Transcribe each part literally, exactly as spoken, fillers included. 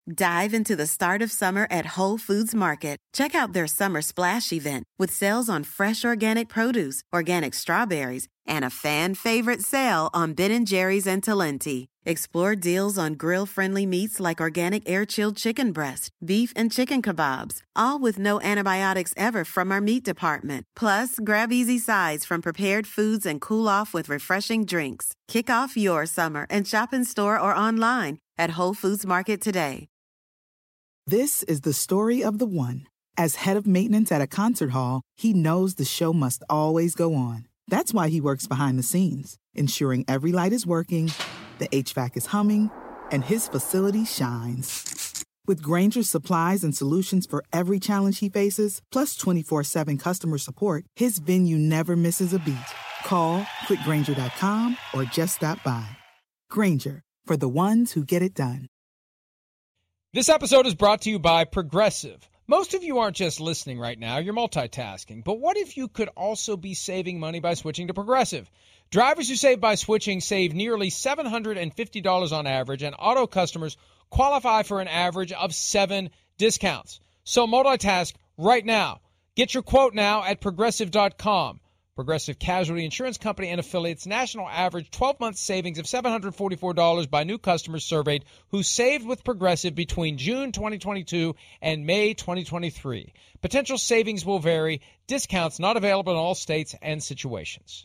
Dive into the start of summer at Whole Foods Market. Check out their Summer Splash event with sales on fresh organic produce, organic strawberries, and a fan-favorite sale on Ben and Jerry's and Talenti. Explore deals on grill-friendly meats like organic air-chilled chicken breast, beef, and chicken kebabs, all with no antibiotics ever from our meat department. Plus, grab easy sides from prepared foods and cool off with refreshing drinks. Kick off your summer and shop in store or online at Whole Foods Market today. This is the story of the one. As head of maintenance at a concert hall, he knows the show must always go on. That's why he works behind the scenes, ensuring every light is working, the H V A C is humming, and his facility shines. With Grainger's supplies and solutions for every challenge he faces, plus twenty-four seven customer support, his venue never misses a beat. Call quick grainger dot com or just stop by. Grainger, for the ones who get it done. This episode is brought to you by Progressive. Most of you aren't just listening right now, you're multitasking. But what if you could also be saving money by switching to Progressive? Drivers who save by switching save nearly seven hundred fifty dollars on average, and auto customers qualify for an average of seven discounts. So multitask right now. Get your quote now at progressive dot com. Progressive Casualty Insurance Company and affiliates national average twelve-month savings of seven hundred forty-four dollars by new customers surveyed who saved with Progressive between June twenty twenty-two and May twenty twenty-three. Potential savings will vary. Discounts not available in all states and situations.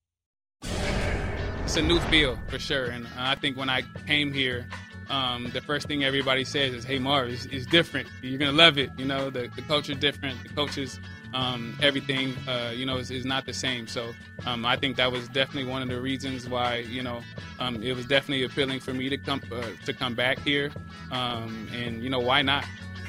It's a new feel for sure, and I think when I came here, um, the first thing everybody says is, "Hey, Marv, it's, it's different. You're gonna love it." You know, the the culture's different. The coaches. Um, everything, uh, you know, is, is not the same. So um, I think that was definitely one of the reasons why, you know, um, it was definitely appealing for me to come uh, to come back here. Um, and, you know, why not?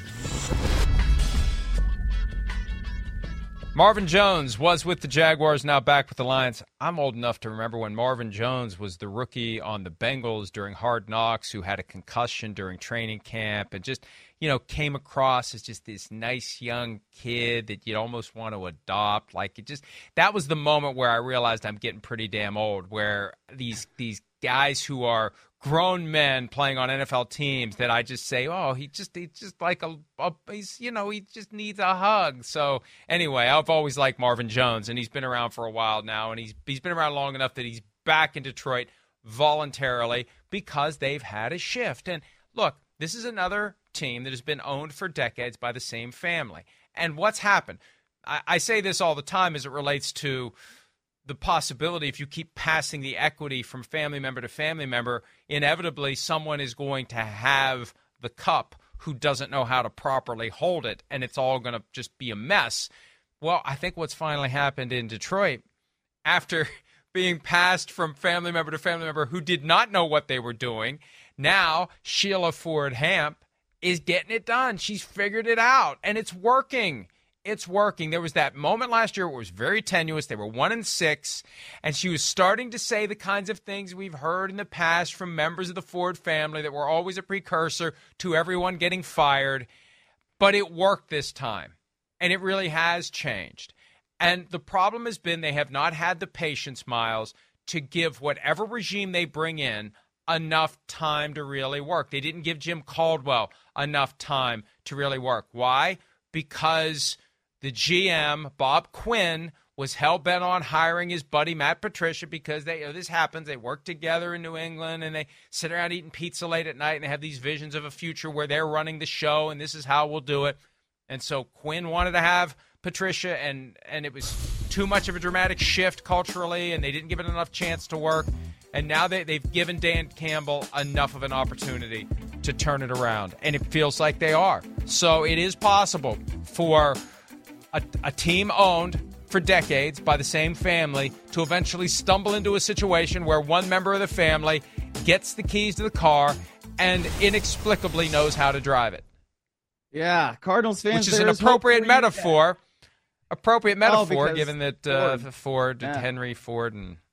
Marvin Jones was with the Jaguars, now back with the Lions. I'm old enough to remember when Marvin Jones was the rookie on the Bengals during Hard Knocks, who had a concussion during training camp and just, you know, came across as just this nice young kid that you'd almost want to adopt. Like, it just, that was the moment where I realized I'm getting pretty damn old, where these these guys who are grown men playing on N F L teams that I just say, oh, he just he's just like a, a he's you know he just needs a hug. So anyway, I've always liked Marvin Jones, and he's been around for a while now, and he's he's been around long enough that he's back in Detroit voluntarily because they've had a shift. And look, this is another team that has been owned for decades by the same family. And what's happened? I, I say this all the time as it relates to the possibility, if you keep passing the equity from family member to family member, inevitably someone is going to have the cup who doesn't know how to properly hold it, and it's all going to just be a mess. Well, I think what's finally happened in Detroit, after being passed from family member to family member who did not know what they were doing, now Sheila Ford Hamp is getting it done. She's figured it out, and it's working. It's working. There was that moment last year where it was very tenuous. They were one and six, and she was starting to say the kinds of things we've heard in the past from members of the Ford family that were always a precursor to everyone getting fired. But it worked this time, and it really has changed. And the problem has been they have not had the patience, Miles, to give whatever regime they bring in enough time to really work. They didn't give Jim Caldwell enough time to really work. Why? Because the G M, Bob Quinn, was hell-bent on hiring his buddy Matt Patricia because they, you know, this happens. They work together in New England, and they sit around eating pizza late at night, and they have these visions of a future where they're running the show, and this is how we'll do it. And so Quinn wanted to have Patricia, and, and it was too much of a dramatic shift culturally, and they didn't give it enough chance to work. And now they, they've given Dan Campbell enough of an opportunity to turn it around, and it feels like they are. So it is possible for a, a team owned for decades by the same family to eventually stumble into a situation where one member of the family gets the keys to the car and inexplicably knows how to drive it. Yeah, Cardinals fans. Which is an appropriate metaphor. Appropriate metaphor, oh, given that uh, Ford. Ford, Yeah. Henry Ford, and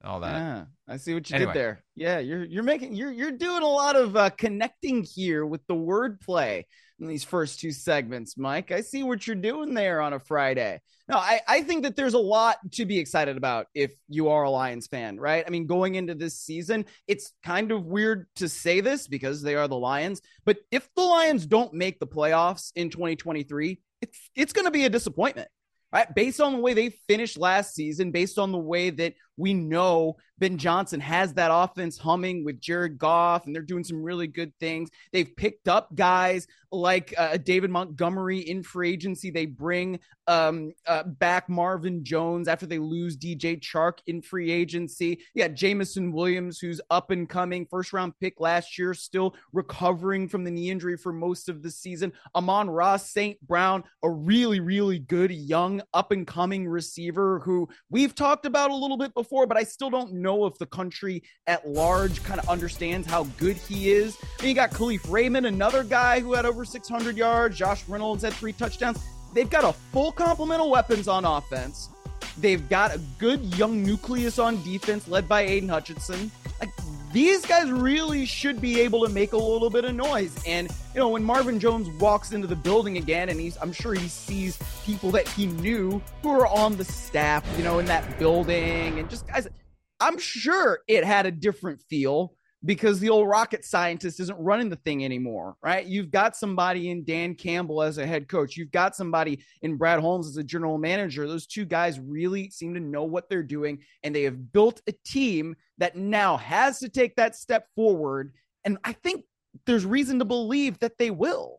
all that. Yeah, I see what you Anyway. did there. Yeah, you're you're making you're you're doing a lot of uh, connecting here with the wordplay in these first two segments, Mike. I see what you're doing there on a Friday. No, I, I think that there's a lot to be excited about if you are a Lions fan, right? I mean, going into this season, it's kind of weird to say this because they are the Lions, but if the Lions don't make the playoffs in twenty twenty-three, it's it's going to be a disappointment. Right? Based on the way they finished last season, based on the way that we know Ben Johnson has that offense humming with Jared Goff, and they're doing some really good things. They've picked up guys like uh, David Montgomery in free agency. They bring um, uh, back Marvin Jones after they lose D J Chark in free agency. Yeah, Jamison Williams, who's up and coming, first round pick last year, still recovering from the knee injury for most of the season. Amon-Ra Saint Brown, a really, really good young up and coming receiver who we've talked about a little bit before, but I still don't know if the country at large kind of understands how good he is. And you got Khalif Raymond, another guy who had over six hundred yards. Josh Reynolds had three touchdowns. They've got a full complement of weapons on offense. They've got a good young nucleus on defense led by Aiden Hutchinson. Like, these guys really should be able to make a little bit of noise. And, you know, when Marvin Jones walks into the building again, and he's, I'm sure he sees people that he knew who are on the staff, you know, in that building, and just guys, I'm sure it had a different feel because the old rocket scientist isn't running the thing anymore, right? You've got somebody in Dan Campbell as a head coach. You've got somebody in Brad Holmes as a general manager. Those two guys really seem to know what they're doing, and they have built a team that now has to take that step forward. And I think there's reason to believe that they will.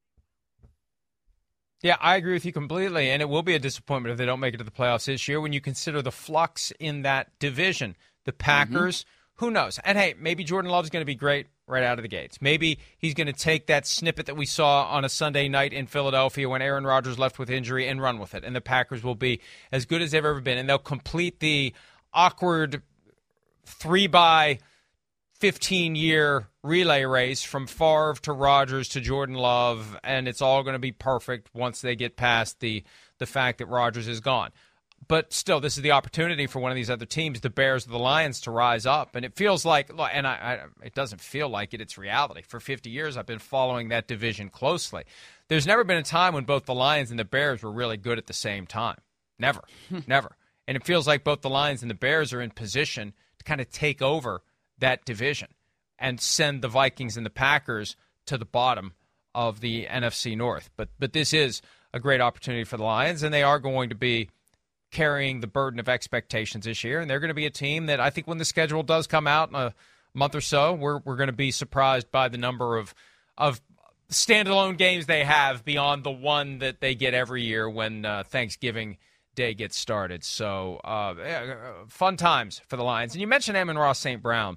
Yeah, I agree with you completely, and it will be a disappointment if they don't make it to the playoffs this year when you consider the flux in that division. The Packers, mm-hmm. who knows? And hey, maybe Jordan Love's going to be great right out of the gates. Maybe he's going to take that snippet that we saw on a Sunday night in Philadelphia when Aaron Rodgers left with injury and run with it, and the Packers will be as good as they've ever been, and they'll complete the awkward three by fifteen-year relay race from Favre to Rodgers to Jordan Love, and it's all going to be perfect once they get past the the fact that Rodgers is gone. But still, this is the opportunity for one of these other teams, the Bears or the Lions, to rise up. And it feels like, and I, I, it doesn't feel like it, it's reality. For fifty years, I've been following that division closely. There's never been a time when both the Lions and the Bears were really good at the same time. Never, never. And it feels like both the Lions and the Bears are in position to kind of take over that division and send the Vikings and the Packers to the bottom of the N F C North. But but this is a great opportunity for the Lions, and they are going to be carrying the burden of expectations this year, and they're going to be a team that I think when the schedule does come out in a month or so, we're we're going to be surprised by the number of of standalone games they have beyond the one that they get every year when uh, Thanksgiving Day gets started. So uh, fun times for the Lions. And you mentioned Amon-Ra Saint Brown.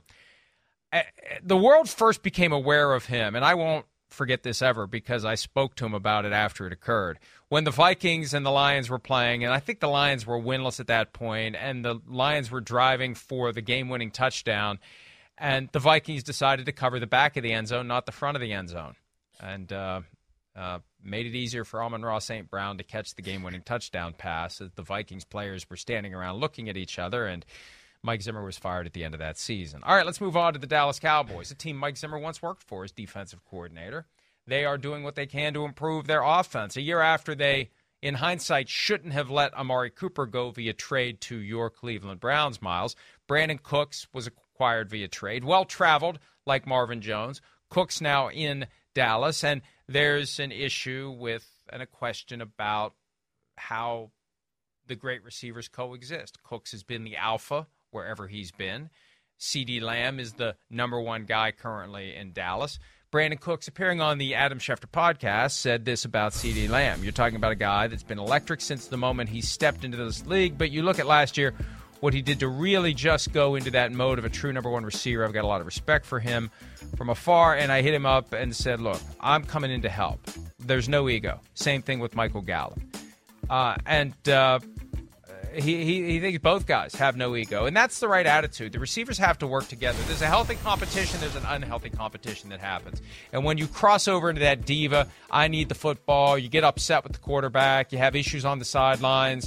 The world first became aware of him, and I won't forget this ever because I spoke to him about it after it occurred. When the Vikings and the Lions were playing, and I think the Lions were winless at that point, and the Lions were driving for the game-winning touchdown, and the Vikings decided to cover the back of the end zone, not the front of the end zone, and uh, uh, made it easier for Amon-Ra Saint Brown to catch the game-winning touchdown pass as the Vikings players were standing around looking at each other, and Mike Zimmer was fired at the end of that season. All right, let's move on to the Dallas Cowboys, a team Mike Zimmer once worked for as defensive coordinator. They are doing what they can to improve their offense. A year after they, in hindsight, shouldn't have let Amari Cooper go via trade to your Cleveland Browns, Miles. Brandon Cooks was acquired via trade. Well-traveled, like Marvin Jones. Cooks now in Dallas, and there's an issue with and a question about how the great receivers coexist. Cooks has been the alpha wherever he's been. CeeDee Lamb is the number one guy currently in Dallas. Brandon Cooks, appearing on the Adam Schefter podcast, said this about CeeDee Lamb. You're talking about a guy that's been electric since the moment he stepped into this league, but you look at last year, what he did to really just go into that mode of a true number one receiver. I've got a lot of respect for him from afar, and I hit him up and said, look, I'm coming in to help. There's no ego. Same thing with Michael Gallup. Uh, and uh, he, he, he thinks both guys have no ego, and that's the right attitude. The receivers have to work together. There's a healthy competition. There's an unhealthy competition that happens. And when you cross over into that diva, I need the football, you get upset with the quarterback, you have issues on the sidelines,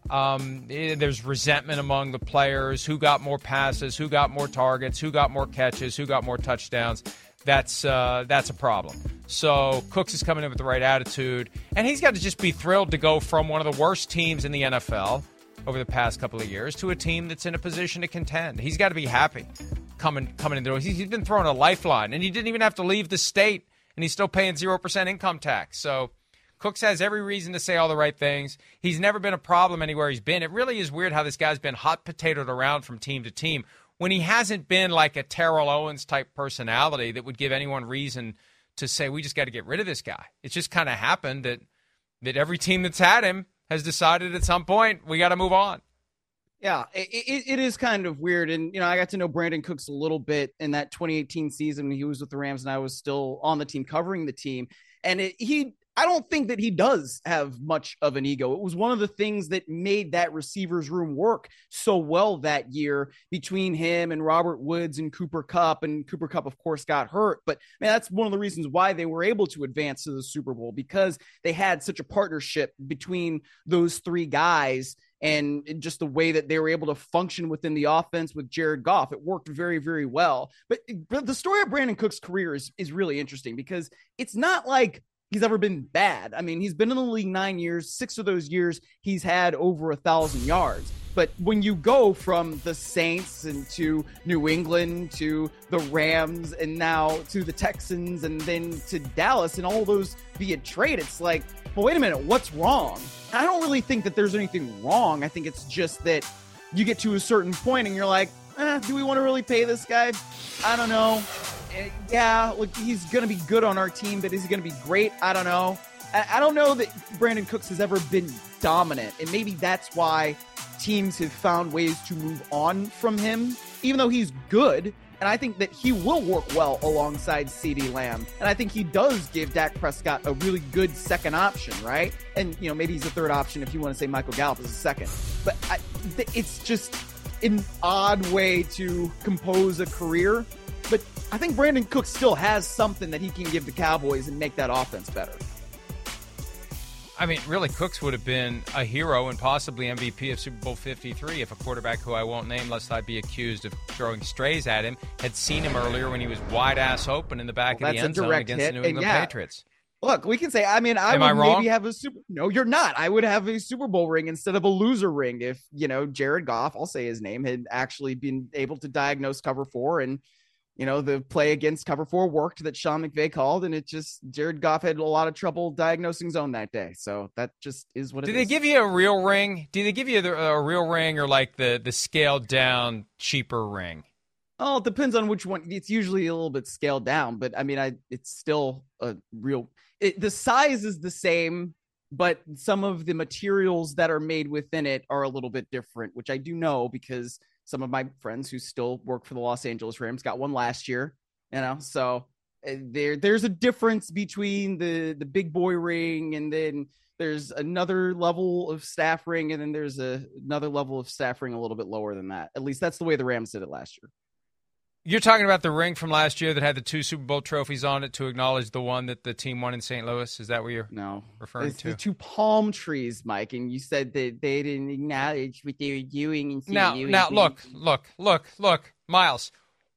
Um, there's resentment among the players. Who got more passes? Who got more targets? Who got more catches? Who got more touchdowns? That's uh, that's a problem. So Cooks is coming in with the right attitude, and he's got to just be thrilled to go from one of the worst teams in the N F L over the past couple of years to a team that's in a position to contend. He's got to be happy coming coming in there. He's been thrown a lifeline, and he didn't even have to leave the state, and he's still paying zero percent income tax. So Cooks has every reason to say all the right things. He's never been a problem anywhere he's been. It really is weird how this guy's been hot potatoed around from team to team when he hasn't been like a Terrell Owens type personality that would give anyone reason to say, we just got to get rid of this guy. It's just kind of happened that that every team that's had him has decided at some point we got to move on. Yeah, it, it, it is kind of weird. And, you know, I got to know Brandon Cooks a little bit in that twenty eighteen season when he was with the Rams and I was still on the team covering the team. And it, he, I don't think that he does have much of an ego. It was one of the things that made that receivers room work so well that year between him and Robert Woods and Cooper Kupp. And Cooper Kupp, of course, got hurt. But man, that's one of the reasons why they were able to advance to the Super Bowl, because they had such a partnership between those three guys and just the way that they were able to function within the offense with Jared Goff. It worked very, very well. But, but the story of Brandon Cooks' career is, is really interesting because it's not like he's ever been bad. I mean, he's been in the league nine years. Six of those years, he's had over a thousand yards. But when you go from the Saints and to New England to the Rams and now to the Texans and then to Dallas and all those via trade, it's like, well, wait a minute, what's wrong? I don't really think that there's anything wrong. I think it's just that you get to a certain point and you're like, eh, do we want to really pay this guy? I don't know. Yeah, look, he's going to be good on our team, but is he going to be great? I don't know. I don't know that Brandon Cooks has ever been dominant, and maybe that's why teams have found ways to move on from him, even though he's good. And I think that he will work well alongside CeeDee Lamb. And I think he does give Dak Prescott a really good second option, right? And, you know, maybe he's a third option if you want to say Michael Gallup is a second. But I, it's just an odd way to compose a career. But I think Brandon Cooks still has something that he can give the Cowboys and make that offense better. I mean, really, Cooks would have been a hero and possibly M V P of Super Bowl fifty-three if a quarterback who I won't name lest I be accused of throwing strays at him had seen him earlier when he was wide-ass open in the back well, of the end zone against hit. the New England yeah, Patriots. Look, we can say, I mean, I Am would I wrong? maybe have a Super No, you're not. I would have a Super Bowl ring instead of a loser ring if, you know, Jared Goff, I'll say his name, had actually been able to diagnose cover four and you know, the play against cover four worked that Sean McVay called, and it just, Jared Goff had a lot of trouble diagnosing zone that day. So that just is what it is. Do they give you a real ring? Do they give you the, a real ring or like the, the scaled down, cheaper ring? Oh, it depends on which one. It's usually a little bit scaled down, but I mean, I it's still a real, it, the size is the same, but some of the materials that are made within it are a little bit different, which I do know because some of my friends who still work for the Los Angeles Rams got one last year, you know, so there, there's a difference between the, the big boy ring and then there's another level of staff ring. And then there's a, another level of staff ring a little bit lower than that. At least that's the way the Rams did it last year. You're talking about the ring from last year that had the two Super Bowl trophies on it to acknowledge the one that the team won in Saint Louis. Is that what you're no, referring it's to? The two palm trees, Mike, and you said that they didn't acknowledge what they were doing. In now, Saint now, Louis. look, look, look, look, Miles.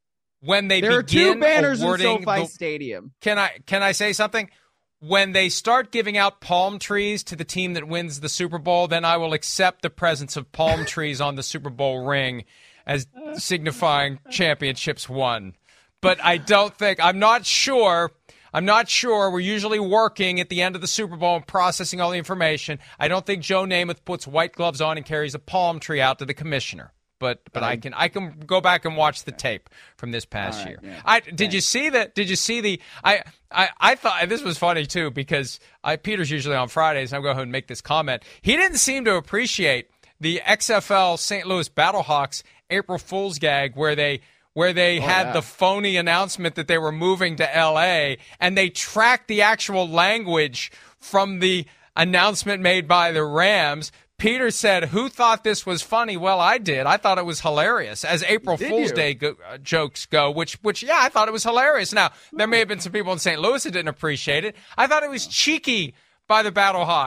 When they there begin are two banners in SoFi the, Stadium. Can I can I say something? When they start giving out palm trees to the team that wins the Super Bowl, then I will accept the presence of palm trees on the Super Bowl ring as signifying championships won. But I don't think, I'm not sure, I'm not sure. We're usually working at the end of the Super Bowl and processing all the information. I don't think Joe Namath puts white gloves on and carries a palm tree out to the commissioner. But but um, I can I can go back and watch the tape from this past right, year. Yeah. I did Thanks. you see the did you see the I, I I thought this was funny too because I Peter's usually on Fridays and I'll go ahead and make this comment. He didn't seem to appreciate the X F L Saint Louis Battlehawks April Fool's gag where they where they oh, had yeah. the phony announcement that they were moving to L A, and they tracked the actual language from the announcement made by the Rams. Peter said, who thought this was funny? Well, I did. I thought it was hilarious, as April did Fool's you? Day go, uh, jokes go, which, which, yeah, I thought it was hilarious. Now, there may have been some people in Saint Louis that didn't appreciate it. I thought it was cheeky by the Battlehawks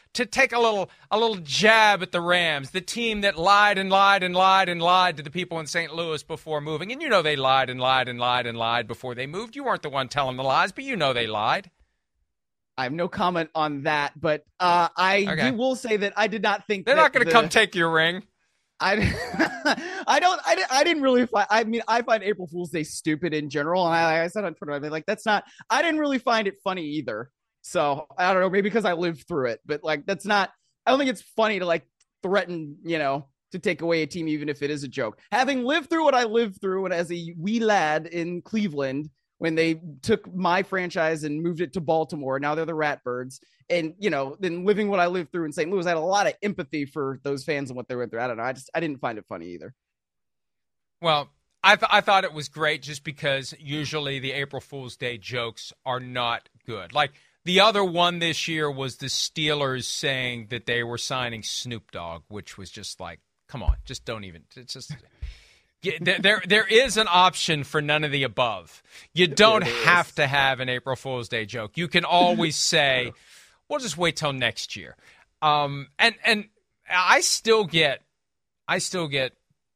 to take a little a little jab at the Rams, the team that lied and lied and lied and lied to the people in Saint Louis before moving. And you know they lied and lied and lied and lied before they moved. You weren't the one telling the lies, but you know they lied. I have no comment on that, but uh, I okay. will say that I did not think they're that not going to the, come take your ring. I, I don't I, I didn't really find I mean I find April Fool's Day stupid in general, and I, I said on Twitter, I mean, like that's not I didn't really find it funny either. So I don't know, maybe because I lived through it, but like that's not I don't think it's funny to like threaten, you know, to take away a team even if it is a joke. Having lived through what I lived through, and as a wee lad in Cleveland, when they took my franchise and moved it to Baltimore, now they're the Ratbirds. And, you know, then living what I lived through in Saint Louis, I had a lot of empathy for those fans and what they went through. I don't know. I just, I didn't find it funny either. Well, I, th- I thought it was great just because usually the April Fool's Day jokes are not good. Like the other one this year was the Steelers saying that they were signing Snoop Dogg, which was just like, come on, just don't even, it's just... Yeah, there, there is an option for none of the above. You don't have to have an April Fool's Day joke. You can always say, "We'll just wait till next year." Um, and and I still get, I still get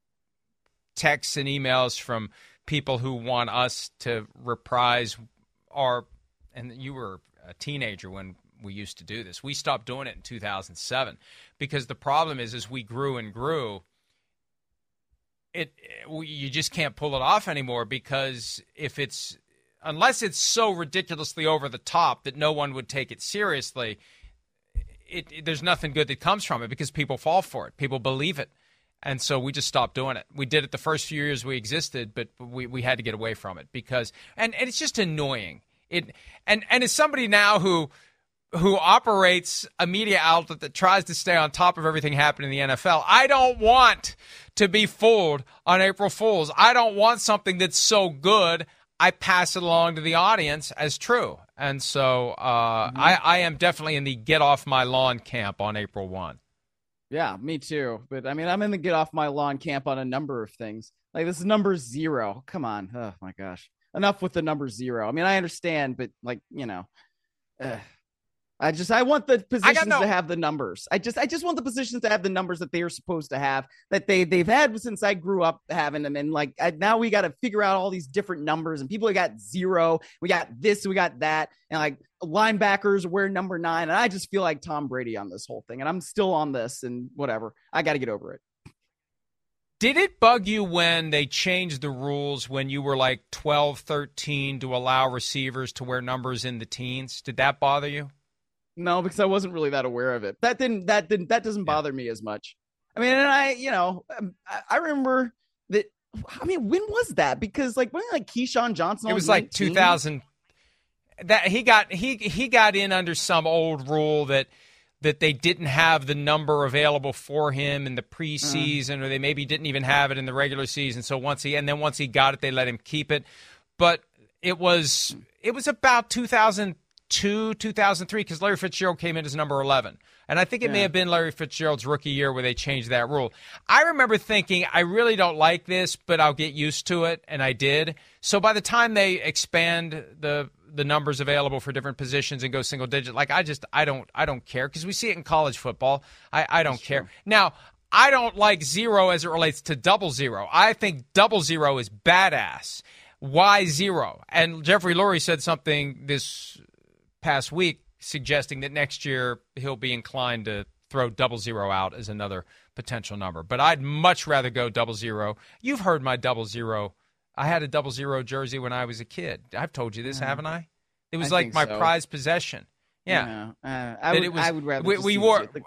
texts and emails from people who want us to reprise our. And you were a teenager when we used to do this. We stopped doing it in two thousand seven because the problem is, as we grew and grew. It, it you just can't pull it off anymore because if it's unless it's so ridiculously over the top that no one would take it seriously, it, it there's nothing good that comes from it because people fall for it, people believe it, and so we just stopped doing it. We did it the first few years we existed, but we, we had to get away from it because and, and it's just annoying. It and and as somebody now who. who operates a media outlet that tries to stay on top of everything happening in the N F L. I don't want to be fooled on April Fools. I don't want something that's so good I pass it along to the audience as true. And so uh, mm-hmm. I, I am definitely in the get off my lawn camp on April first. Yeah, me too. But I mean, I'm in the get off my lawn camp on a number of things. Like this is number zero. Come on. Oh my gosh. Enough with the number zero. I mean, I understand, but like, you know, uh, I just I want the positions no- to have the numbers. I just I just want the positions to have the numbers that they are supposed to have, that they they've had since I grew up having them. And like I, now we got to figure out all these different numbers, and people got zero, we got this, we got that, and like linebackers wear number nine. And I just feel like Tom Brady on this whole thing, and I'm still on this, and whatever. I got to get over it. Did it bug you when they changed the rules when you were like twelve, thirteen to allow receivers to wear numbers in the teens? Did that bother you? No, because I wasn't really that aware of it. That didn't, that didn't, that doesn't bother yeah. me as much. I mean, and I, you know, I, I remember that. I mean, when was that? Because like, when like Keyshawn Johnson, it was like two thousand. That he got, he, he got in under some old rule that, that they didn't have the number available for him in the preseason, uh. or they maybe didn't even have it in the regular season. So once he, and then once he got it, they let him keep it. But it was, it was about two thousand two, two thousand three, because Larry Fitzgerald came in as number eleven. And I think it yeah. may have been Larry Fitzgerald's rookie year where they changed that rule. I remember thinking, I really don't like this, but I'll get used to it, and I did. So by the time they expand the the numbers available for different positions and go single digit, like I just I don't I don't care, because we see it in college football. I, I don't That's care. True. Now, I don't like zero as it relates to double zero. I think double zero is badass. Why zero? And Jeffrey Lurie said something this past week suggesting that next year he'll be inclined to throw double zero out as another potential number. But I'd much rather go double zero. You've heard my double zero. I had a double zero jersey when I was a kid. I've told you this, mm-hmm. haven't I? It was I like my so. prized possession. Yeah. yeah. Uh, I, would, it was, I would rather we, we wore. Like,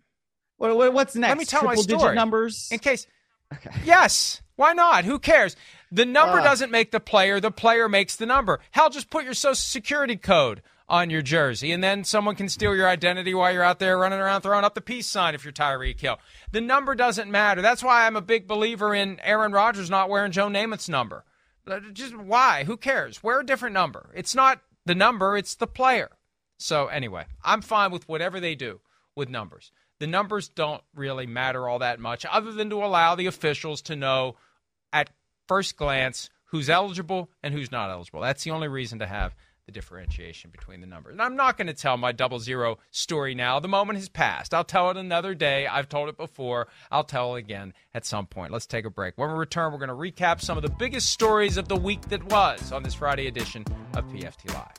what, what's next? Let me tell Triple my story. Digit numbers? In case. Okay. Yes. Why not? Who cares? The number uh, doesn't make the player. The player makes the number. Hell, just put your social security code on your jersey, and then someone can steal your identity while you're out there running around throwing up the peace sign if you're Tyreek Hill. The number doesn't matter. That's why I'm a big believer in Aaron Rodgers not wearing Joe Namath's number. Just why? Who cares? Wear a different number. It's not the number, it's the player. So anyway, I'm fine with whatever they do with numbers. The numbers don't really matter all that much, other than to allow the officials to know at first glance who's eligible and who's not eligible. That's the only reason to have the differentiation between the numbers. And I'm not going to tell my double zero story now. The moment has passed. I'll tell it another day. I've told it before. I'll tell it again at some point. Let's take a break. When we return, we're going to recap some of the biggest stories of the week that was on this Friday edition of P F T Live.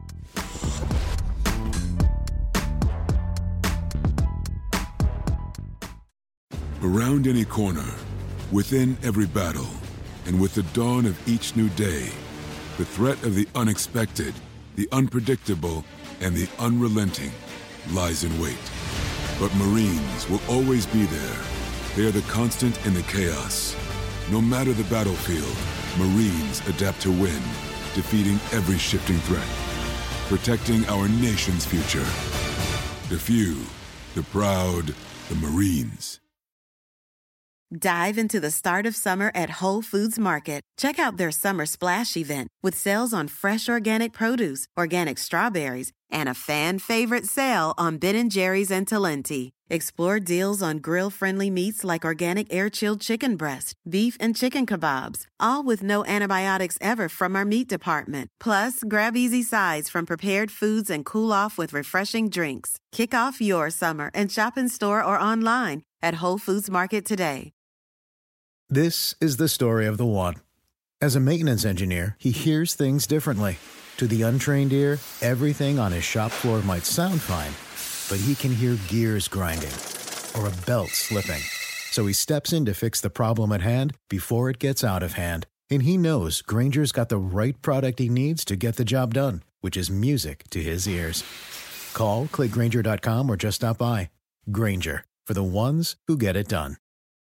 Around any corner, within every battle, and with the dawn of each new day, the threat of the unexpected, the unpredictable, and the unrelenting lies in wait. But Marines will always be there. They are the constant in the chaos. No matter the battlefield, Marines adapt to win, defeating every shifting threat, protecting our nation's future. The few, the proud, the Marines. Dive into the start of summer at Whole Foods Market. Check out their summer splash event with sales on fresh organic produce, organic strawberries, and a fan favorite sale on Ben and Jerry's and Talenti. Explore deals on grill-friendly meats like organic air-chilled chicken breast, beef and chicken kebabs, all with no antibiotics ever from our meat department. Plus, grab easy sides from prepared foods and cool off with refreshing drinks. Kick off your summer and shop in store or online at Whole Foods Market today. This is the story of the one. As a maintenance engineer, he hears things differently. To the untrained ear, everything on his shop floor might sound fine, but he can hear gears grinding or a belt slipping. So he steps in to fix the problem at hand before it gets out of hand. And he knows Grainger's got the right product he needs to get the job done, which is music to his ears. Call, click Grainger dot com, or just stop by. Grainger, for the ones who get it done.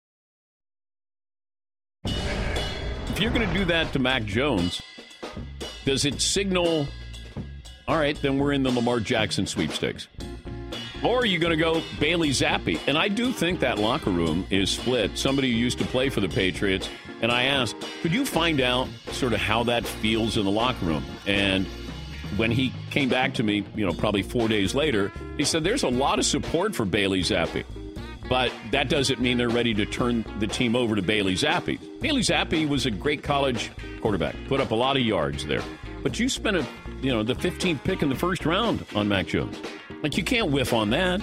If you're going to do that to Mac Jones, does it signal, all right, then we're in the Lamar Jackson sweepstakes? Or are you going to go Bailey Zappi? And I do think that locker room is split. Somebody who used to play for the Patriots, and I asked, could you find out sort of how that feels in the locker room? And when he came back to me, you know, probably four days later, he said there's a lot of support for Bailey Zappi. But that doesn't mean they're ready to turn the team over to Bailey Zappi. Bailey Zappi was a great college quarterback, put up a lot of yards there. But you spent a, you know, the fifteenth pick in the first round on Mac Jones. Like, you can't whiff on that.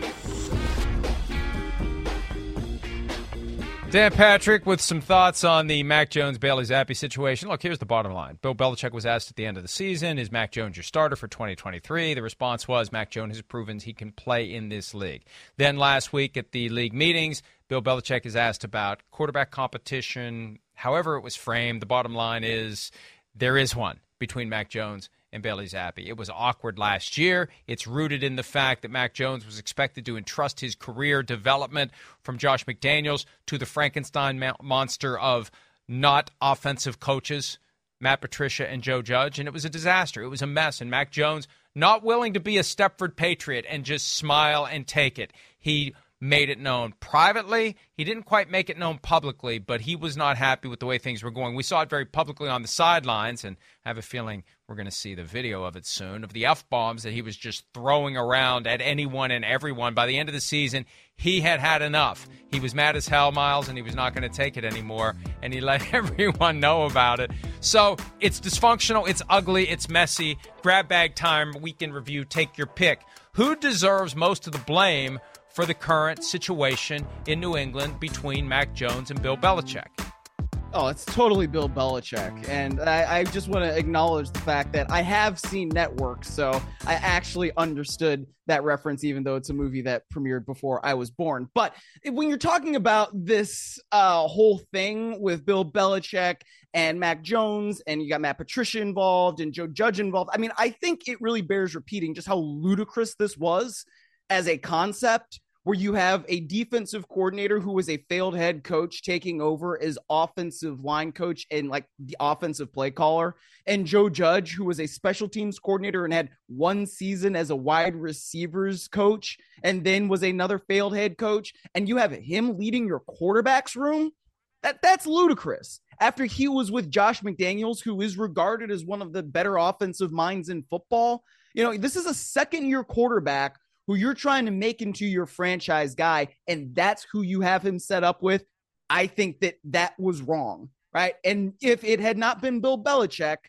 Dan Patrick with some thoughts on the Mac Jones-Bailey Zappi situation. Look, here's the bottom line. Bill Belichick was asked at the end of the season, is Mac Jones your starter for twenty twenty-three? The response was, Mac Jones has proven he can play in this league. Then last week at the league meetings, Bill Belichick is asked about quarterback competition. However it was framed, the bottom line is there is one between Mac Jones and Bailey Zappi. It was awkward last year. It's rooted in the fact that Mac Jones was expected to entrust his career development from Josh McDaniels to the Frankenstein monster of not offensive coaches, Matt Patricia and Joe Judge, and it was a disaster. It was a mess, and Mac Jones, not willing to be a Stepford Patriot and just smile and take it. He made it known privately. He didn't quite make it known publicly, but he was not happy with the way things were going. We saw it very publicly on the sidelines, and I have a feeling we're going to see the video of it soon, of the F-bombs that he was just throwing around at anyone and everyone. By the end of the season, he had had enough. He was mad as hell, Miles, and he was not going to take it anymore, and he let everyone know about it. So it's dysfunctional, it's ugly, it's messy. Grab bag time, weekend review, take your pick. Who deserves most of the blame for the current situation in New England between Mac Jones and Bill Belichick? Oh, it's totally Bill Belichick. And I, I just want to acknowledge the fact that I have seen Network, so I actually understood that reference, even though it's a movie that premiered before I was born. But when you're talking about this uh, whole thing with Bill Belichick and Mac Jones, and you got Matt Patricia involved and Joe Judge involved, I mean, I think it really bears repeating just how ludicrous this was as a concept, where you have a defensive coordinator who was a failed head coach taking over as offensive line coach and like the offensive play caller, and Joe Judge, who was a special teams coordinator and had one season as a wide receivers coach and then was another failed head coach, and you have him leading your quarterbacks room. That that's ludicrous. After he was with Josh McDaniels, who is regarded as one of the better offensive minds in football. You know, this is a second year quarterback who you're trying to make into your franchise guy, and that's who you have him set up with. I think that that was wrong, right? And if it had not been Bill Belichick,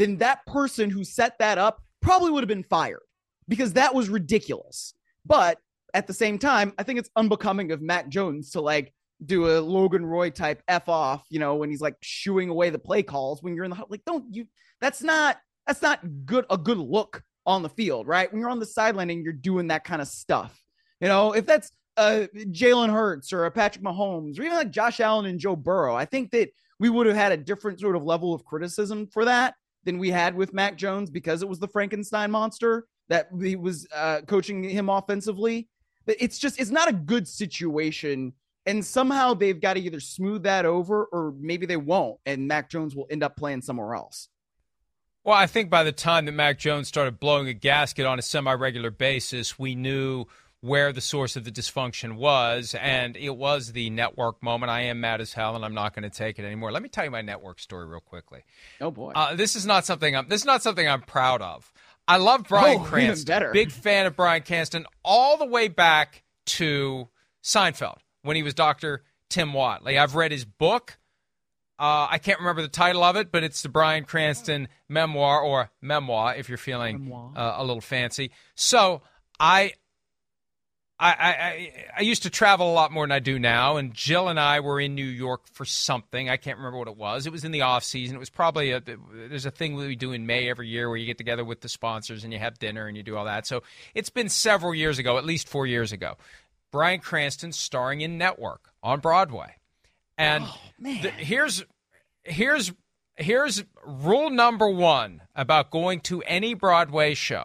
then that person who set that up probably would have been fired because that was ridiculous. But at the same time, I think it's unbecoming of Mac Jones to like do a Logan Roy type F off, you know, when he's like shooing away the play calls when you're in the, like, don't you, that's not, that's not good, a good look on the field, right? When you're on the sideline and you're doing that kind of stuff, you know, if that's uh, Jalen Hurts or a Patrick Mahomes or even like Josh Allen and Joe Burrow, I think that we would have had a different sort of level of criticism for that than we had with Mac Jones because it was the Frankenstein monster that he was uh, coaching him offensively. But it's just, it's not a good situation. And somehow they've got to either smooth that over or maybe they won't. And Mac Jones will end up playing somewhere else. Well, I think by the time that Mac Jones started blowing a gasket on a semi-regular basis, we knew where the source of the dysfunction was, and it was the network moment. I am mad as hell, and I'm not going to take it anymore. Let me tell you my network story real quickly. Oh boy, uh, this is not something I'm. This is not something I'm proud of. I love Bryan oh, Cranston. Big fan of Bryan Cranston, all the way back to Seinfeld when he was Doctor Tim Watley. I've read his book. Uh, I can't remember the title of it, but it's the Bryan Cranston memoir, or memoir if you're feeling uh, a little fancy. So I. I, I I used to travel a lot more than I do now, and Jill and I were in New York for something. I can't remember what it was. It was in the off season. It was probably a there's a thing we do in May every year where you get together with the sponsors and you have dinner and you do all that. So it's been several years ago, at least four years ago. Bryan Cranston starring in Network on Broadway, and oh, man. The, here's here's here's rule number one about going to any Broadway show: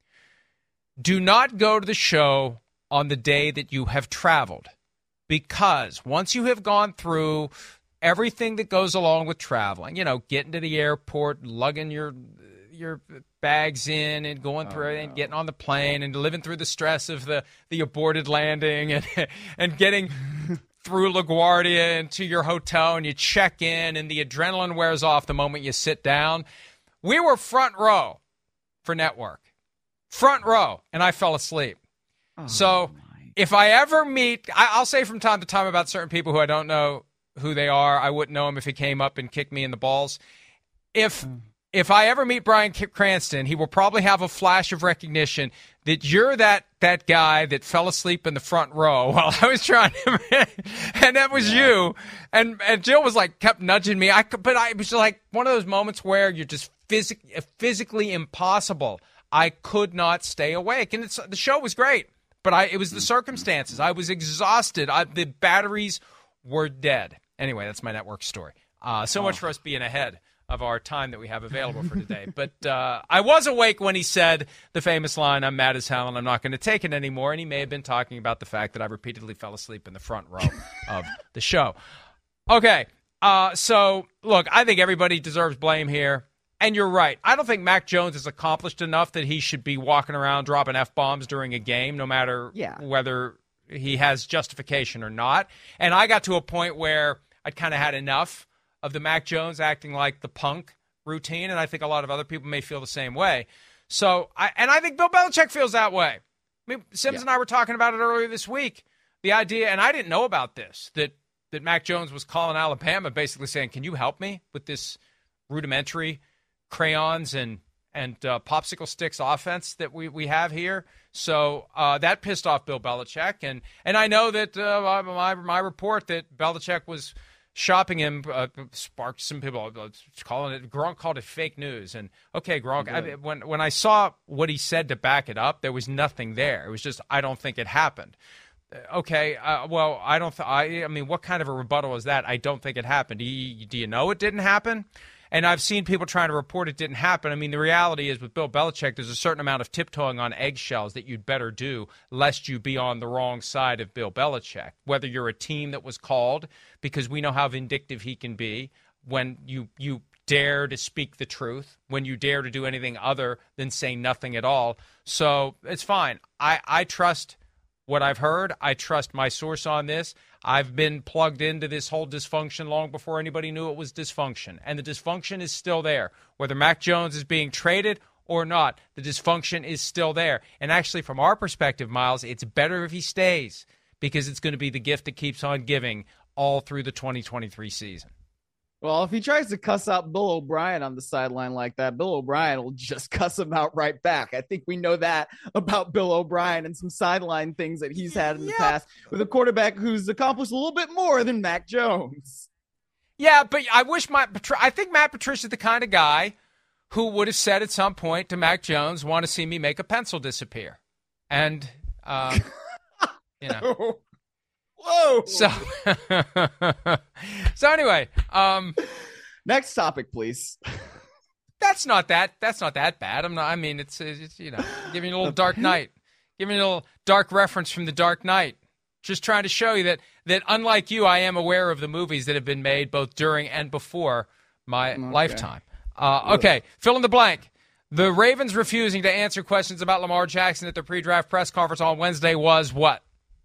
do not go to the show on the day that you have traveled, because once you have gone through everything that goes along with traveling, you know, getting to the airport, lugging your your bags in and going through oh, it and no. getting on the plane and living through the stress of the, the aborted landing and and getting through LaGuardia into your hotel and you check in and the adrenaline wears off the moment you sit down. We were front row for Network. Front row, and I fell asleep. Oh, so if I ever meet, I, I'll say from time to time about certain people who I don't know who they are. I wouldn't know him if he came up and kicked me in the balls. If mm. if I ever meet Bryan Cranston, he will probably have a flash of recognition that you're that that guy that fell asleep in the front row while I was trying to, and that was yeah. you. And and Jill was like, kept nudging me. I but I it was like one of those moments where you're just phys- physically impossible. I could not stay awake, and it's, the show was great. But I, it was the circumstances. I was exhausted. I, the batteries were dead. Anyway, that's my network story. Uh, so oh. much for us being ahead of our time that we have available for today. But uh, I was awake when he said the famous line, "I'm mad as hell and I'm not going to take it anymore." And he may have been talking about the fact that I repeatedly fell asleep in the front row of the show. Okay, uh, so look, I think everybody deserves blame here. And you're right. I don't think Mac Jones is accomplished enough that he should be walking around dropping F-bombs during a game, no matter yeah. whether he has justification or not. And I got to a point where I'd kind of had enough of the Mac Jones acting like the punk routine, and I think a lot of other people may feel the same way. So, I, and I think Bill Belichick feels that way. I mean, Sims yeah. and I were talking about it earlier this week. The idea, and I didn't know about this, that, that Mac Jones was calling Alabama basically saying, can you help me with this rudimentary crayons and and uh, popsicle sticks offense that we, we have here. So uh, that pissed off Bill Belichick. And and I know that uh, my, my report that Belichick was shopping him uh, sparked some people calling it, Gronk called it fake news. And okay, Gronk, I, when, when I saw what he said to back it up, there was nothing there. It was just, I don't think it happened. Okay, uh, well, I don't, th- I, I mean, what kind of a rebuttal is that? I don't think it happened. Do you, do you know it didn't happen? And I've seen people trying to report it didn't happen. I mean, the reality is with Bill Belichick, there's a certain amount of tiptoeing on eggshells that you'd better do lest you be on the wrong side of Bill Belichick, whether you're a team that was called, because we know how vindictive he can be when you, you dare to speak the truth, when you dare to do anything other than say nothing at all. So it's fine. I, I trust what I've heard. I trust my source on this. I've been plugged into this whole dysfunction long before anybody knew it was dysfunction. And the dysfunction is still there. Whether Mac Jones is being traded or not, the dysfunction is still there. And actually, from our perspective, Miles, it's better if he stays because it's going to be the gift that keeps on giving all through the twenty twenty-three season. Well, if he tries to cuss out Bill O'Brien on the sideline like that, Bill O'Brien will just cuss him out right back. I think we know that about Bill O'Brien and some sideline things that he's had in the yeah. past with a quarterback who's accomplished a little bit more than Mac Jones. Yeah, but I wish Matt Patri- I think Matt Patricia's the kind of guy who would have said at some point to Mac Jones, want to see me make a pencil disappear. And, um, you know. Whoa. So, so anyway, um, next topic, please. That's not that. That's not that bad. I'm not. I mean, it's, it's you know, giving you a little Dark Knight, giving you a little dark reference from the Dark Knight. Just trying to show you that that unlike you, I am aware of the movies that have been made both during and before my okay. lifetime. Uh, okay, fill in the blank. The Ravens refusing to answer questions about Lamar Jackson at their pre-draft press conference on Wednesday was what?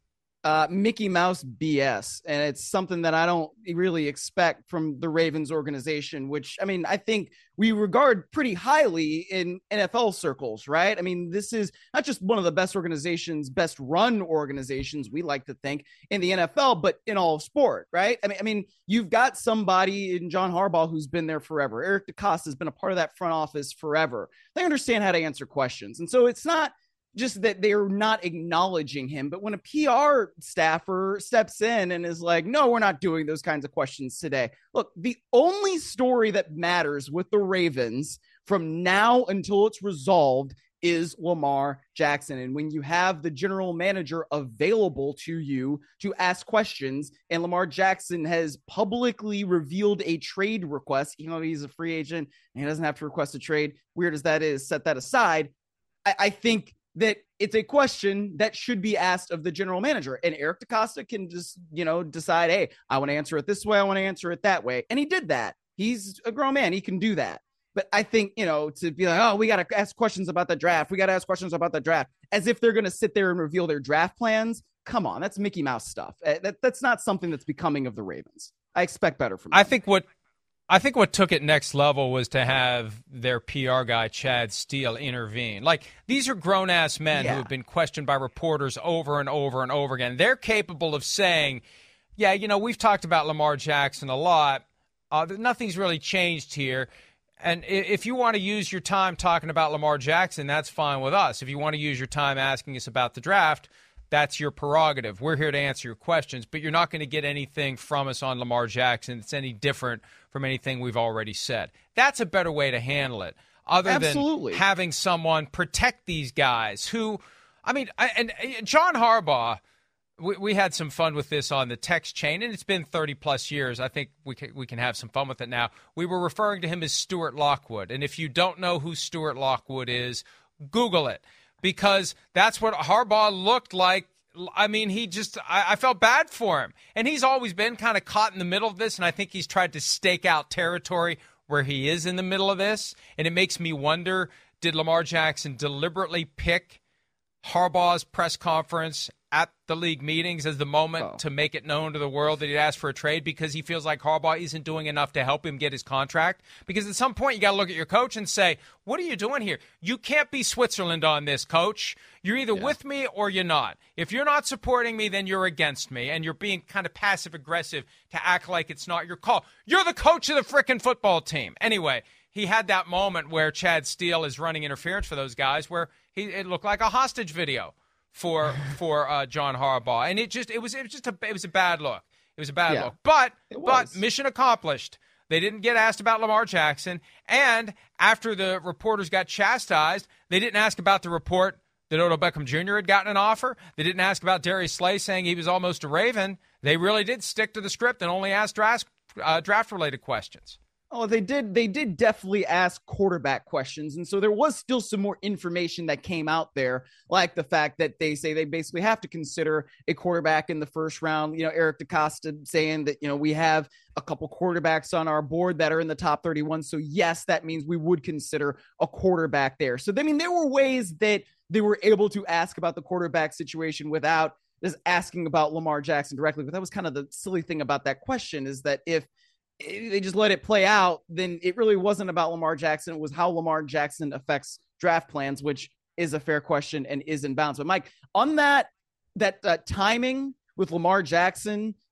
Uh, Mickey Mouse B S, and it's something that I don't really expect from the Ravens organization, which, I mean, I think we regard pretty highly in N F L circles, right? I mean, this is not just one of the best organizations, best run organizations, we like to think, in the N F L, but in all of sport, right? I mean, I mean, you've got somebody in John Harbaugh who's been there forever. Eric DeCosta has been a part of that front office forever. They understand how to answer questions. And so it's not just that they're not acknowledging him, but when a P R staffer steps in and is like, no, we're not doing those kinds of questions today. Look, the only story that matters with the Ravens from now until it's resolved is Lamar Jackson. And when you have the general manager available to you to ask questions, and Lamar Jackson has publicly revealed a trade request, even though he's a free agent and he doesn't have to request a trade, weird as that is, set that aside. I, I think that it's a question that should be asked of the general manager. And Eric DeCosta can just, you know, decide, hey, I want to answer it this way. I want to answer it that way. And he did that. He's a grown man. He can do that. But I think, you know, to be like, oh, we got to ask questions about the draft. We got to ask questions about the draft as if they're going to sit there and reveal their draft plans. Come on. That's Mickey Mouse stuff. That, that's not something that's becoming of the Ravens. I expect better from them. I think what, I think what took it next level was to have their P R guy, Chad Steele, intervene. Like, these are grown-ass men yeah. who have been questioned by reporters over and over and over again. They're capable of saying, yeah, you know, we've talked about Lamar Jackson a lot. Uh, nothing's really changed here. And if you want to use your time talking about Lamar Jackson, that's fine with us. If you want to use your time asking us about the draft, that's your prerogative. We're here to answer your questions, but you're not going to get anything from us on Lamar Jackson that's any different from anything we've already said. That's a better way to handle it, other Absolutely. than having someone protect these guys who, I mean, and John Harbaugh, we, we had some fun with this on the text chain, and it's been thirty plus years. I think we can, we can have some fun with it now. We were referring to him as Stuart Lockwood, and if you don't know who Stuart Lockwood is, Google it. Because that's what Harbaugh looked like. I mean, he just, I, I felt bad for him. And he's always been kind of caught in the middle of this, and I think he's tried to stake out territory where he is in the middle of this. And it makes me wonder, did Lamar Jackson deliberately pick Harbaugh's press conference at the league meetings as the moment oh. to make it known to the world that he'd asked for a trade because he feels like Harbaugh isn't doing enough to help him get his contract? Because at some point you got to look at your coach and say, what are you doing here? You can't be Switzerland on this, coach. You're either yeah. with me or you're not. If you're not supporting me, then you're against me, and you're being kind of passive-aggressive to act like it's not your call. You're the coach of the frickin' football team. Anyway, he had that moment where Chad Steele is running interference for those guys where he it looked like a hostage video for for uh, John Harbaugh, and it just it was it was just a it was a bad look. It was a bad yeah, look, but but mission accomplished. They didn't get asked about Lamar Jackson, and after the reporters got chastised, they didn't ask about the report that Odell Beckham Junior had gotten an offer. They didn't ask about Darius Slay saying he was almost a Raven. They really did stick to the script and only asked draft uh, draft related questions. Oh, they did. They did definitely ask quarterback questions. And so there was still some more information that came out there, like the fact that they say they basically have to consider a quarterback in the first round. You know, Eric DeCosta saying that, you know, we have a couple quarterbacks on our board that are in the top thirty-one. So yes, that means we would consider a quarterback there. So, I mean, there were ways that they were able to ask about the quarterback situation without just asking about Lamar Jackson directly. But that was kind of the silly thing about that question, is that if they just let it play out, then it really wasn't about Lamar Jackson. It was how Lamar Jackson affects draft plans, which is a fair question and is in bounds. But Mike, on that, that uh, timing with Lamar Jackson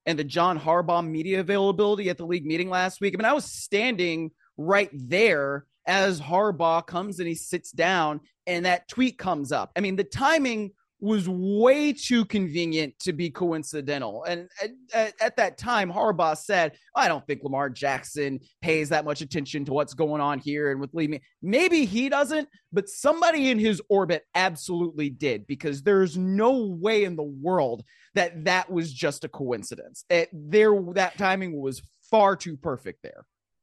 and the John Harbaugh media availability at the league meeting last week. I mean, I was standing right there as Harbaugh comes and he sits down and that tweet comes up. I mean, the timing was way too convenient to be coincidental. And at, at, at that time, Harbaugh said, I don't think Lamar Jackson pays that much attention to what's going on here. And with Lee, maybe he doesn't, but somebody in his orbit absolutely did, because there's no way in the world that that was just a coincidence. It, there, that timing was far too perfect there.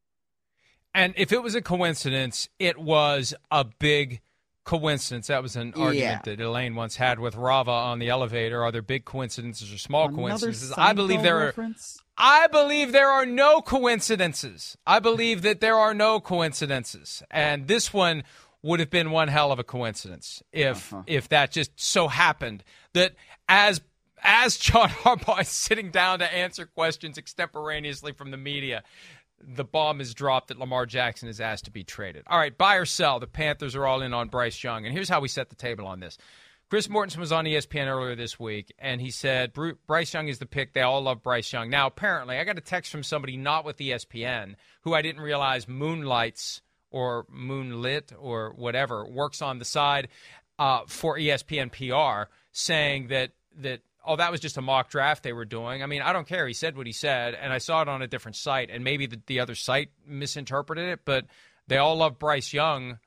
And if it was a coincidence, it was a big coincidence. That was an argument yeah. that Elaine once had with Rava on the elevator. Are there big coincidences or small Another coincidences? Seinfeld I believe there reference? are. I believe there are no coincidences. I believe that there are no coincidences, and this one would have been one hell of a coincidence if uh-huh. if that just so happened that as as John Harbaugh is sitting down to answer questions extemporaneously from the media, the bomb is dropped that Lamar Jackson is asked to be traded. All right, buy or sell. The Panthers are all in on Bryce Young. And here's how we set the table on this. Chris Mortensen was on E S P N earlier this week, and he said Bryce Young is the pick. They all love Bryce Young. Now, apparently, I got a text from somebody not with E S P N who I didn't realize moonlights or moonlit or whatever works on the side uh, for E S P N P R, saying that that oh, that was just a mock draft they were doing. I mean, I don't care. He said what he said, and I saw it on a different site, and maybe the, the other site misinterpreted it, but they all love Bryce Young.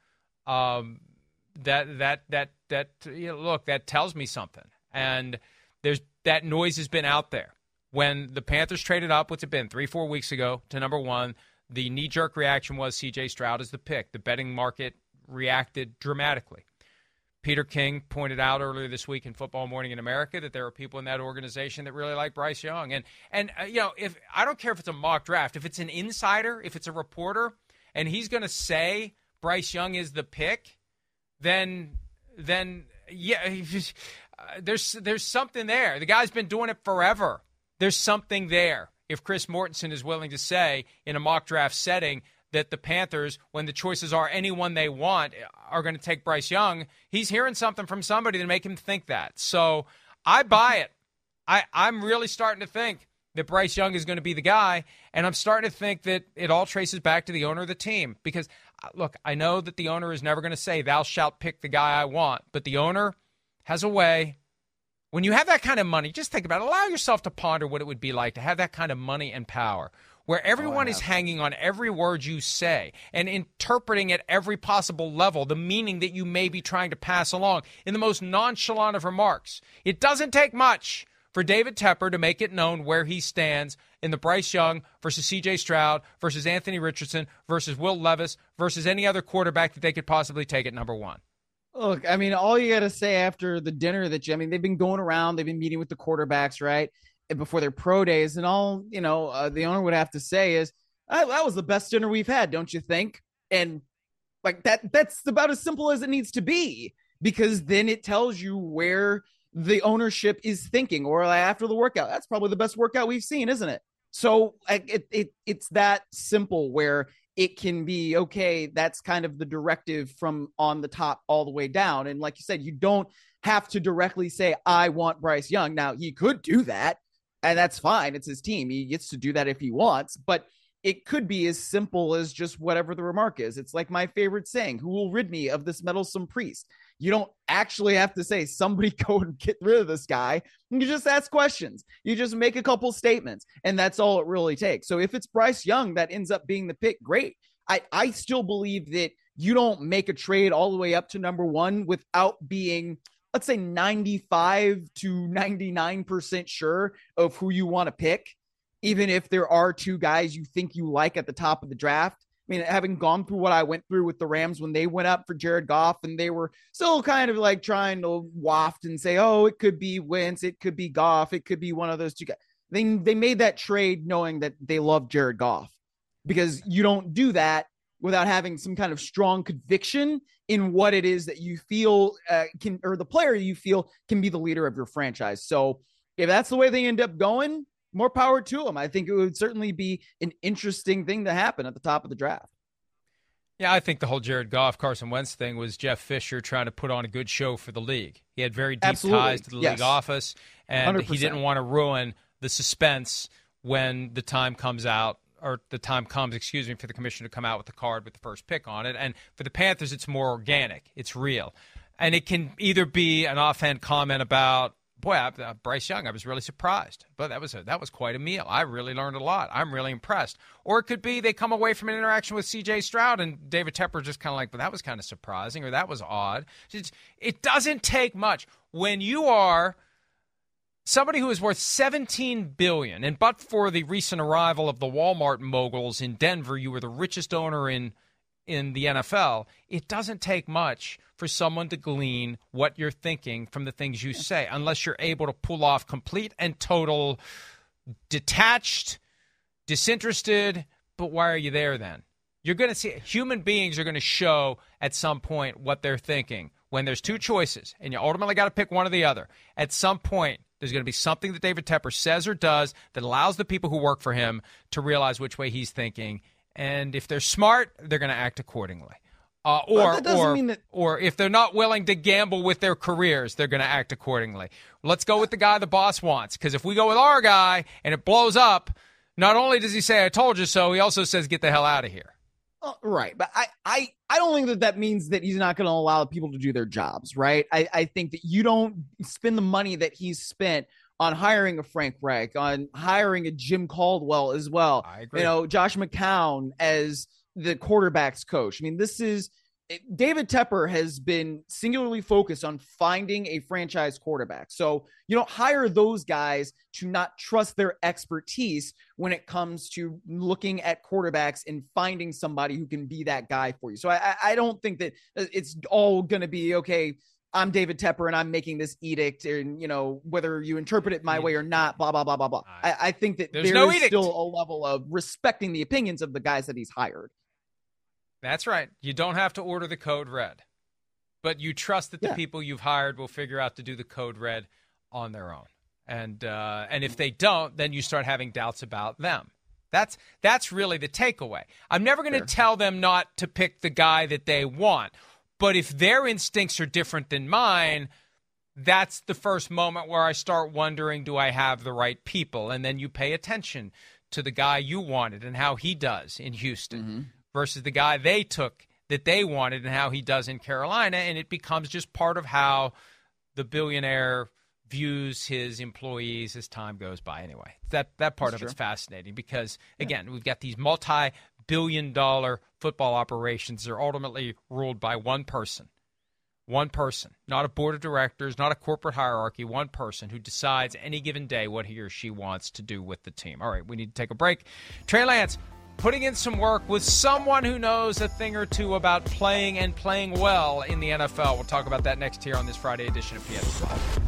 Um, that that that that you know, look, that tells me something. And there's that noise has been out there. When the Panthers traded up, what's it been, three, four weeks ago to number one, the knee-jerk reaction was C J Stroud is the pick. The betting market reacted dramatically. Peter King pointed out earlier this week in Football Morning in America that there are people in that organization that really like Bryce Young. And, and uh, you know, if I don't care if it's a mock draft. If it's an insider, if it's a reporter, and he's going to say Bryce Young is the pick, then, then yeah, uh, there's there's something there. The guy's been doing it forever. There's something there. If Chris Mortensen is willing to say in a mock draft setting that the Panthers, when the choices are anyone they want, are going to take Bryce Young, he's hearing something from somebody to make him think that. So I buy it. I, I'm really starting to think that Bryce Young is going to be the guy, and I'm starting to think that it all traces back to the owner of the team. Because, look, I know that the owner is never going to say, thou shalt pick the guy I want, but the owner has a way. When you have that kind of money, just think about it. Allow yourself to ponder what it would be like to have that kind of money and power, where everyone oh, is hanging on every word you say and interpreting at every possible level the meaning that you may be trying to pass along in the most nonchalant of remarks. It doesn't take much for David Tepper to make it known where he stands in the Bryce Young versus C J Stroud versus Anthony Richardson versus Will Levis versus any other quarterback that they could possibly take at number one. Look, I mean, all you got to say after the dinner that you, I mean, they've been going around, they've been meeting with the quarterbacks, right? Before their pro days, and all, you know, uh, the owner would have to say is, oh, that was the best dinner we've had, don't you think? And like that, that's about as simple as it needs to be, because then it tells you where the ownership is thinking. Or like after the workout, that's probably the best workout we've seen, isn't it? So like, it, it it's that simple where it can be, okay, that's kind of the directive from on the top all the way down. And like you said, you don't have to directly say, I want Bryce Young. Now, he could do that, and that's fine. It's his team. He gets to do that if he wants, but it could be as simple as just whatever the remark is. It's like my favorite saying, who will rid me of this meddlesome priest? You don't actually have to say, somebody go and get rid of this guy. You just ask questions. You just make a couple statements, and that's all it really takes. So if it's Bryce Young that ends up being the pick, great. I, I still believe that you don't make a trade all the way up to number one without being, let's say, ninety-five to ninety-nine percent sure of who you want to pick, even if there are two guys you think you like at the top of the draft. I mean, having gone through what I went through with the Rams when they went up for Jared Goff, and they were still kind of like trying to waft and say, oh, it could be Wentz, it could be Goff, it could be one of those two guys. They, they made that trade knowing that they love Jared Goff, because you don't do that without having some kind of strong conviction in what it is that you feel uh, can, or the player you feel can be the leader of your franchise. So if that's the way they end up going, more power to them. I think it would certainly be an interesting thing to happen at the top of the draft. Yeah, I think the whole Jared Goff, Carson Wentz thing was Jeff Fisher trying to put on a good show for the league. He had very deep Absolutely. ties to the yes. league office, and one hundred percent. He didn't want to ruin the suspense when the time comes out, or the time comes, excuse me, for the commissioner to come out with the card with the first pick on it. And for the Panthers, it's more organic. It's real. And it can either be an offhand comment about, boy, I, uh, Bryce Young, I was really surprised. But that was a, that was quite a meal. I really learned a lot. I'm really impressed. Or it could be they come away from an interaction with C J Stroud and David Tepper just kind of like, but that was kind of surprising, or that was odd. It's, it doesn't take much. When you are somebody who is worth seventeen billion dollars, and but for the recent arrival of the Walmart moguls in Denver, you were the richest owner in in the N F L, it doesn't take much for someone to glean what you're thinking from the things you say, unless you're able to pull off complete and total detached, disinterested, but why are you there then? You're going to see, human beings are going to show at some point what they're thinking. When there's two choices, and you ultimately got to pick one or the other, at some point, there's going to be something that David Tepper says or does that allows the people who work for him to realize which way he's thinking. And if they're smart, they're going to act accordingly. Uh, or, or, that- or if they're not willing to gamble with their careers, they're going to act accordingly. Let's go with the guy the boss wants, because if we go with our guy and it blows up, not only does he say, I told you so, he also says, get the hell out of here. Uh, right. But I, I, I don't think that that means that he's not going to allow people to do their jobs, right? I, I think that you don't spend the money that he's spent on hiring a Frank Reich, on hiring a Jim Caldwell as well. I agree. You know, Josh McCown as the quarterback's coach. I mean, this is David Tepper has been singularly focused on finding a franchise quarterback. So you don't hire those guys to not trust their expertise when it comes to looking at quarterbacks and finding somebody who can be that guy for you. So I, I don't think that it's all going to be, okay, I'm David Tepper and I'm making this edict, and, you know, whether you interpret it my way or not, blah, blah, blah, blah, blah. I, I think that There's there no is edict. still a level of respecting the opinions of the guys that he's hired. That's right. You don't have to order the code red, but you trust that the Yeah. people you've hired will figure out to do the code red on their own. And uh, and if they don't, then you start having doubts about them. That's that's really the takeaway. I'm never going to tell them not to pick the guy that they want, but if their instincts are different than mine, that's the first moment where I start wondering, do I have the right people? And then you pay attention to the guy you wanted and how he does in Houston. Mm-hmm. Versus the guy they took that they wanted and how he does in Carolina, and it becomes just part of how the billionaire views his employees as time goes by anyway. That that part That's of true. It's fascinating because, again, yeah. we've got these multi-billion dollar football operations that are ultimately ruled by one person. One person, not a board of directors, not a corporate hierarchy, one person who decides any given day what he or she wants to do with the team. All right, we need to take a break. Trey Lance, putting in some work with someone who knows a thing or two about playing and playing well in the N F L. We'll talk about that next here on this Friday edition of P F twelve.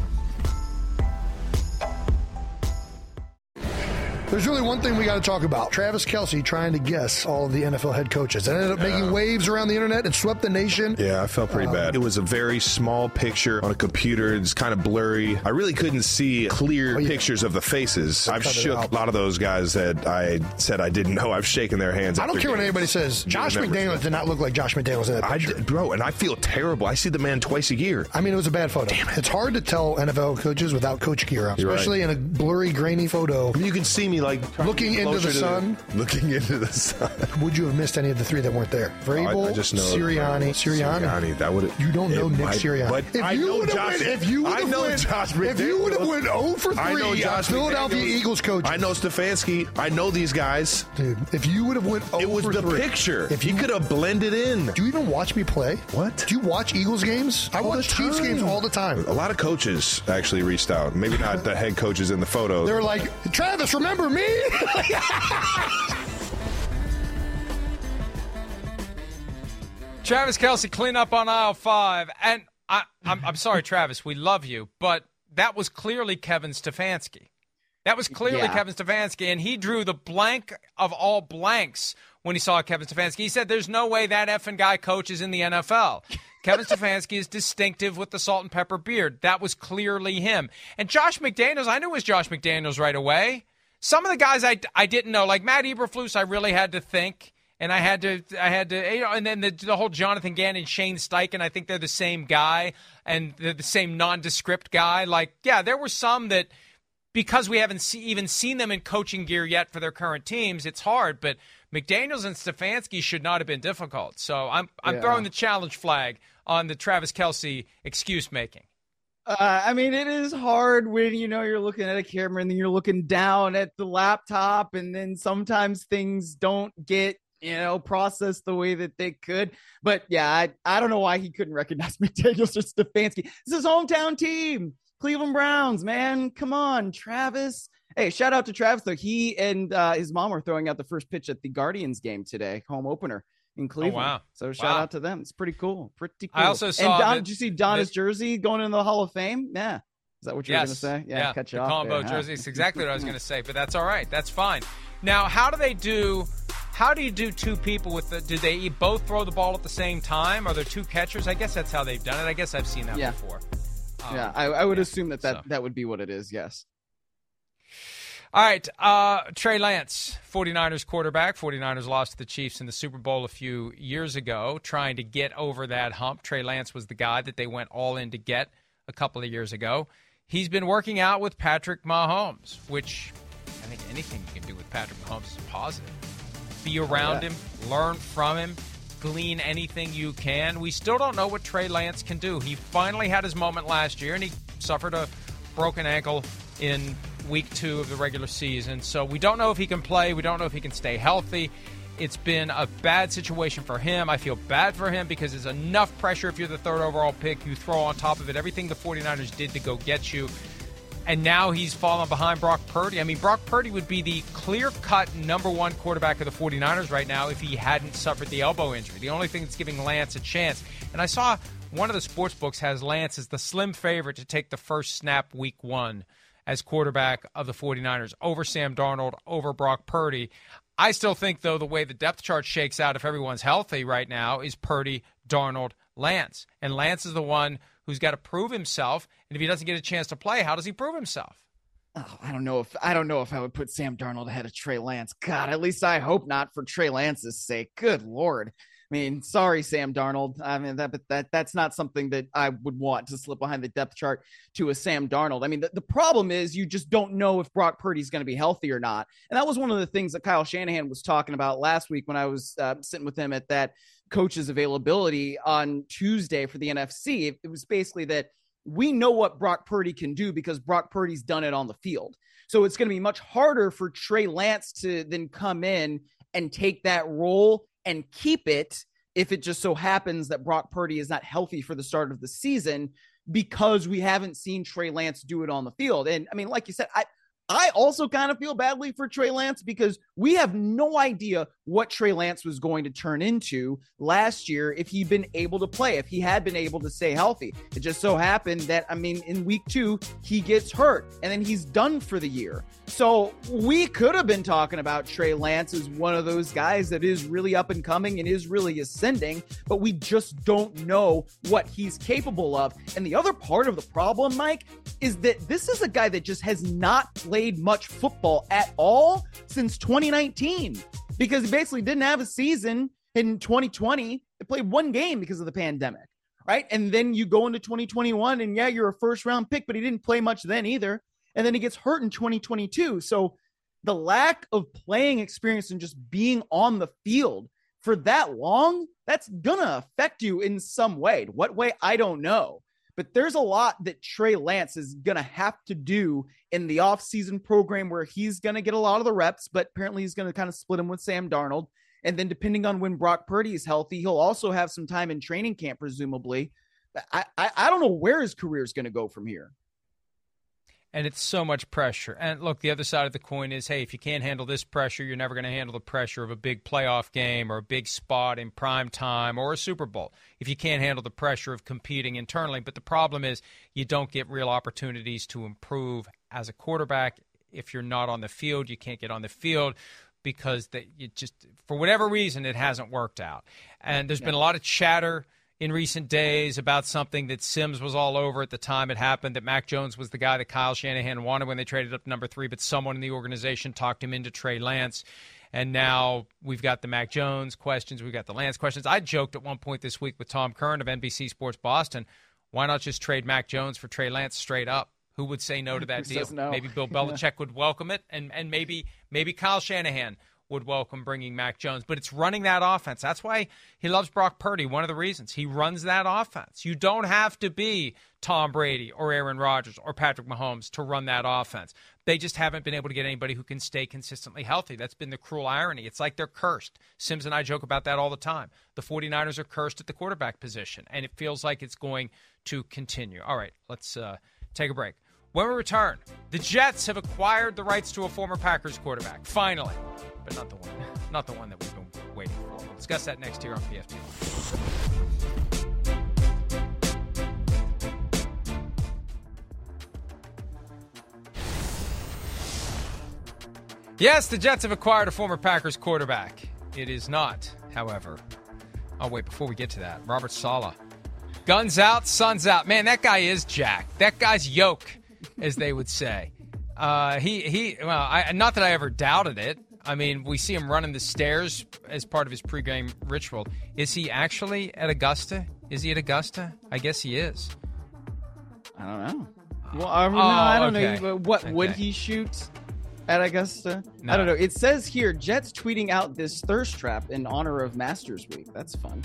There's really one thing we got to talk about. Travis Kelce trying to guess all of the N F L head coaches. It ended up yeah. making waves around the internet and swept the nation. Yeah, I felt pretty um, bad. It was a very small picture on a computer. It's kind of blurry. I really couldn't see clear oh, yeah. pictures of the faces. I've shook a lot of those guys that I said I didn't know. I've shaken their hands. I don't care games. What anybody says. Josh McDaniels did not look like Josh McDaniels in that picture. I did, bro, and I feel terrible. I see the man twice a year. I mean, it was a bad photo. Damn it. It's hard to tell N F L coaches without coach gear on, especially right. in a blurry, grainy photo. You can see me like looking into the sun. The, looking into the sun. Would you have missed any of the three that weren't there? Vrabel, oh, I, I just know Sirianni. Sirianni. Sirianni. That would. You don't know Nick might, Sirianni. But if I you know Josh. Went, if you I know went, Josh. If you would have went zero for three, I know Josh Philadelphia McDaniels. Eagles coach. I know Stefanski. I know these guys. Dude, if you would have went zero it was for the three, picture. If you, you could have blended in. Do you even watch me play? What? Do you watch Eagles games? I all watch Chiefs games all the time. A lot of coaches actually reached out. Maybe not the head coaches in the photos. They're like, Travis, remember me? Travis Kelce, clean up on aisle five. And I, I'm, I'm sorry, Travis, we love you, but that was clearly Kevin Stefanski. That was clearly yeah. Kevin Stefanski, and he drew the blank of all blanks when he saw Kevin Stefanski. He said, there's no way that effing guy coaches in the N F L. Kevin Stefanski is distinctive with the salt and pepper beard. That was clearly him. And Josh McDaniels, I knew it was Josh McDaniels right away. Some of the guys I, I didn't know, like Matt Eberflus, I really had to think. And I had to, I had to, you know, and then the, the whole Jonathan Gannon, Shane Steichen, I think they're the same guy, and they're the same nondescript guy. Like, yeah, there were some that because we haven't see, even seen them in coaching gear yet for their current teams, it's hard. But McDaniels and Stefanski should not have been difficult. So I'm I'm Yeah. throwing the challenge flag on the Travis Kelce excuse making. Uh, I mean, it is hard when, you know, you're looking at a camera and then you're looking down at the laptop, and then sometimes things don't get, you know, processed the way that they could. But yeah, I, I don't know why he couldn't recognize McDaniels or Stefanski. This is his hometown team, Cleveland Browns, man. Come on, Travis. Hey, shout out to Travis, though. He and uh, his mom were throwing out the first pitch at the Guardians game today, home opener in Cleveland. Oh, wow. So shout Wow. out to them. It's pretty cool. Pretty cool. I also saw And Don, that- did you see Donna's that- jersey going into the Hall of Fame? Yeah. Is that what you yes. were going to say? Yeah, yeah. cut you the off combo there, huh? jersey is exactly what I was going to say, but that's all right. That's fine. Now, how do they do? How do you do two people with the? Do they both throw the ball at the same time? Are there two catchers? I guess that's how they've done it. I guess I've seen that Yeah. before. Um, Yeah, I, I would yeah, assume that that, so. that would be what it is, yes. All right, uh, Trey Lance, 49ers quarterback. 49ers lost to the Chiefs in the Super Bowl a few years ago, trying to get over that hump. Trey Lance was the guy that they went all in to get a couple of years ago. He's been working out with Patrick Mahomes, which I think anything you can do with Patrick Mahomes is positive. Be around yeah. him, learn from him, glean anything you can. We still don't know what Trey Lance can do. He finally had his moment last year, and he suffered a broken ankle in week two of the regular season. So we don't know if he can play. We don't know if he can stay healthy. It's been a bad situation for him. I feel bad for him because there's enough pressure if you're the third overall pick. You throw on top of it everything the 49ers did to go get you. And now he's fallen behind Brock Purdy. I mean, Brock Purdy would be the clear-cut number one quarterback of the 49ers right now if he hadn't suffered the elbow injury. The only thing that's giving Lance a chance. And I saw one of the sports books has Lance as the slim favorite to take the first snap week one as quarterback of the 49ers over Sam Darnold, over Brock Purdy. I still think, though, the way the depth chart shakes out, if everyone's healthy right now, is Purdy, Darnold, Lance. And Lance is the one who's got to prove himself. And if he doesn't get a chance to play, how does he prove himself? Oh, I don't know if I don't know if I would put Sam Darnold ahead of Trey Lance. God, at least I hope not for Trey Lance's sake. Good Lord. I mean, sorry, Sam Darnold. I mean, that, but that that's not something that I would want to slip behind the depth chart to a Sam Darnold. I mean, the, the problem is you just don't know if Brock Purdy's going to be healthy or not. And that was one of the things that Kyle Shanahan was talking about last week when I was uh, sitting with him at that coach's availability on Tuesday for the N F C. It, it was basically that we know what Brock Purdy can do because Brock Purdy's done it on the field. So it's going to be much harder for Trey Lance to then come in and take that role and keep it if it just so happens that Brock Purdy is not healthy for the start of the season, because we haven't seen Trey Lance do it on the field. And I mean, like you said, I, I also kind of feel badly for Trey Lance because we have no idea what Trey Lance was going to turn into last year if he'd been able to play, if he had been able to stay healthy. It just so happened that, I mean, in week two, he gets hurt and then he's done for the year. So we could have been talking about Trey Lance as one of those guys that is really up and coming and is really ascending, but we just don't know what he's capable of. And the other part of the problem, Mike, is that this is a guy that just has not played much football at all since twenty nineteen, because he basically didn't have a season in twenty twenty. They played one game because of the pandemic, right? And then you go into twenty twenty-one and yeah, you're a first round pick, but he didn't play much then either. And then he gets hurt in twenty twenty-two. So the lack of playing experience and just being on the field for that long, that's gonna affect you in some way. What way? I don't know. But there's a lot that Trey Lance is going to have to do in the offseason program where he's going to get a lot of the reps, but apparently he's going to kind of split him with Sam Darnold. And then depending on when Brock Purdy is healthy, he'll also have some time in training camp, presumably. I, I, I don't know where his career is going to go from here. And it's so much pressure. And look, the other side of the coin is, hey, if you can't handle this pressure, you're never going to handle the pressure of a big playoff game or a big spot in prime time or a Super Bowl if you can't handle the pressure of competing internally. But the problem is you don't get real opportunities to improve as a quarterback. If you're not on the field, you can't get on the field because they, you just, for whatever reason, it hasn't worked out. And there's yeah. been a lot of chatter in recent days about something that Sims was all over at the time it happened, that Mac Jones was the guy that Kyle Shanahan wanted when they traded up to number three, but someone in the organization talked him into Trey Lance. And now we've got the Mac Jones questions. We've got the Lance questions. I joked at one point this week with Tom Curran of N B C Sports Boston, why not just trade Mac Jones for Trey Lance straight up? Who would say no to that Who deal? says no? Maybe Bill Belichick would welcome it, and, and maybe maybe Kyle Shanahan would welcome bringing Mac Jones. But it's running that offense. That's why he loves Brock Purdy, one of the reasons. He runs that offense. You don't have to be Tom Brady or Aaron Rodgers or Patrick Mahomes to run that offense. They just haven't been able to get anybody who can stay consistently healthy. That's been the cruel irony. It's like they're cursed. Sims and I joke about that all the time. The 49ers are cursed at the quarterback position, and it feels like it's going to continue. All right, let's uh, take a break. When we return, the Jets have acquired the rights to a former Packers quarterback, finally, but not the one, not the one that we've been waiting for. We'll discuss that next here on P F T. Yes, the Jets have acquired a former Packers quarterback. It is not, however. Oh, wait, before we get to that, Robert Saleh. Guns out, suns out. Man, that guy is jacked. That guy's yoke, as they would say. Uh, he, he. Well, I, not that I ever doubted it. I mean, we see him running the stairs as part of his pregame ritual. Is he actually at Augusta? Is he at Augusta? I guess he is. I don't know. Well, I, mean, oh, no, I don't okay. know. What okay. would he shoot at Augusta? No. I don't know. It says here, Jets tweeting out this thirst trap in honor of Masters Week. That's fun.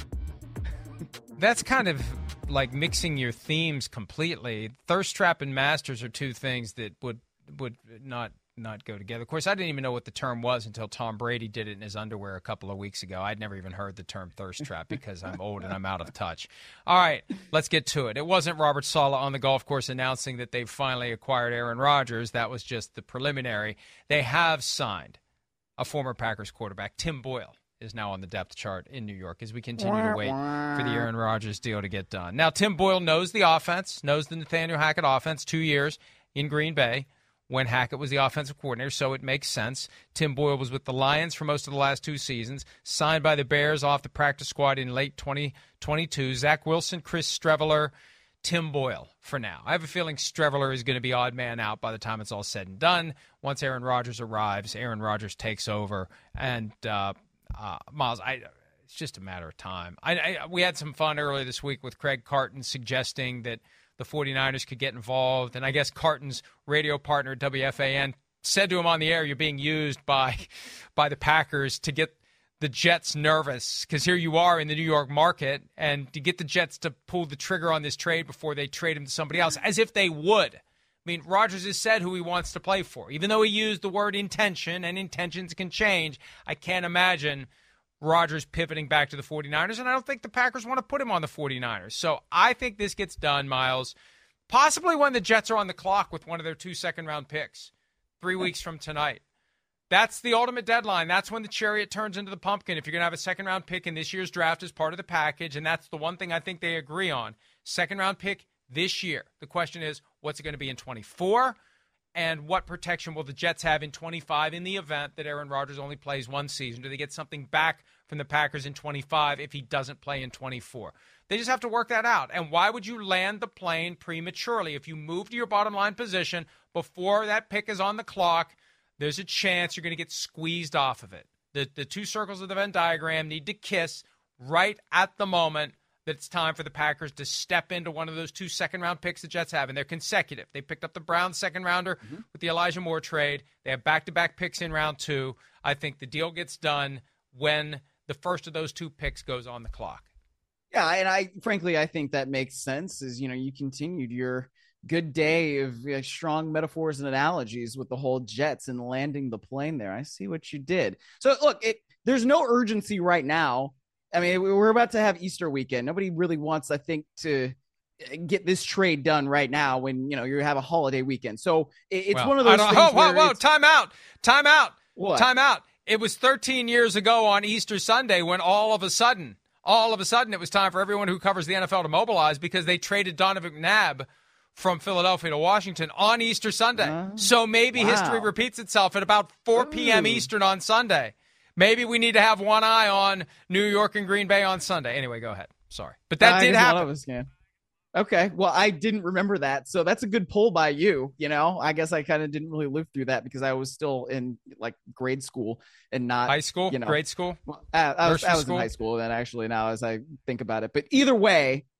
That's kind of like mixing your themes completely. Thirst trap and Masters are two things that would would not not go together. Of course, I didn't even know what the term was until Tom Brady did it in his underwear a couple of weeks ago. I'd never even heard the term thirst trap because I'm old and I'm out of touch. All right, let's get to it. It wasn't Robert Saleh on the golf course announcing that they've finally acquired Aaron Rodgers. That was just the preliminary. They have signed a former Packers quarterback. Tim Boyle is now on the depth chart in New York as we continue to wait for the Aaron Rodgers deal to get done. Now, Tim Boyle knows the offense, knows the Nathaniel Hackett offense, two years in Green Bay when Hackett was the offensive coordinator, so it makes sense. Tim Boyle was with the Lions for most of the last two seasons, signed by the Bears off the practice squad in late twenty twenty-two. Zach Wilson, Chris Streveler, Tim Boyle for now. I have a feeling Streveler is going to be odd man out by the time it's all said and done. Once Aaron Rodgers arrives, Aaron Rodgers takes over, and uh, uh, Miles, I, it's just a matter of time. I, I, we had some fun earlier this week with Craig Carton suggesting that the 49ers could get involved, and I guess Carton's radio partner at W F A N said to him on the air, you're being used by by the Packers to get the Jets nervous, because here you are in the New York market, and to get the Jets to pull the trigger on this trade before they trade him to somebody else, as if they would. I mean, Rodgers has said who he wants to play for. Even though he used the word intention, and intentions can change, I can't imagine Rodgers pivoting back to the 49ers, and I don't think the Packers want to put him on the 49ers. So I think this gets done, Miles, possibly when the Jets are on the clock with one of their two second-round picks, three weeks from tonight. That's the ultimate deadline. That's when the chariot turns into the pumpkin. If you're going to have a second-round pick in this year's draft as part of the package, and that's the one thing I think they agree on, second-round pick this year. The question is, what's it going to be in twenty-four? And what protection will the Jets have in twenty-five in the event that Aaron Rodgers only plays one season? Do they get something back from the Packers in twenty-five if he doesn't play in twenty-four? They just have to work that out. And why would you land the plane prematurely? If you move to your bottom line position before that pick is on the clock, there's a chance you're going to get squeezed off of it. The, the two circles of the Venn diagram need to kiss right at the moment that it's time for the Packers to step into one of those two second-round picks the Jets have, and they're consecutive. They picked up the Browns second-rounder mm-hmm. with the Elijah Moore trade. They have back-to-back picks in round two. I think the deal gets done when the first of those two picks goes on the clock. Yeah, and I frankly, I think that makes sense. Is, you know, you continued your good day of uh, strong metaphors and analogies with the whole Jets and landing the plane there. I see what you did. So, look, it, there's no urgency right now. I mean, we're about to have Easter weekend. Nobody really wants, I think, to get this trade done right now when, you know, you have a holiday weekend. So it's well, one of those things. Whoa, whoa, whoa, time out, time out, what? time out. It was thirteen years ago on Easter Sunday when all of a sudden, all of a sudden it was time for everyone who covers the N F L to mobilize because they traded Donovan McNabb from Philadelphia to Washington on Easter Sunday. Uh, so maybe wow. history repeats itself at about four p.m. Eastern on Sunday. Maybe we need to have one eye on New York and Green Bay on Sunday. Anyway, go ahead. Sorry. But that uh, did happen. Us, yeah. Okay. Well, I didn't remember that. So that's a good pull by you. You know, I guess I kind of didn't really live through that because I was still in like grade school and not high school, you know, grade school. Well, I, I was, I was in high school then actually now as I think about it. But either way,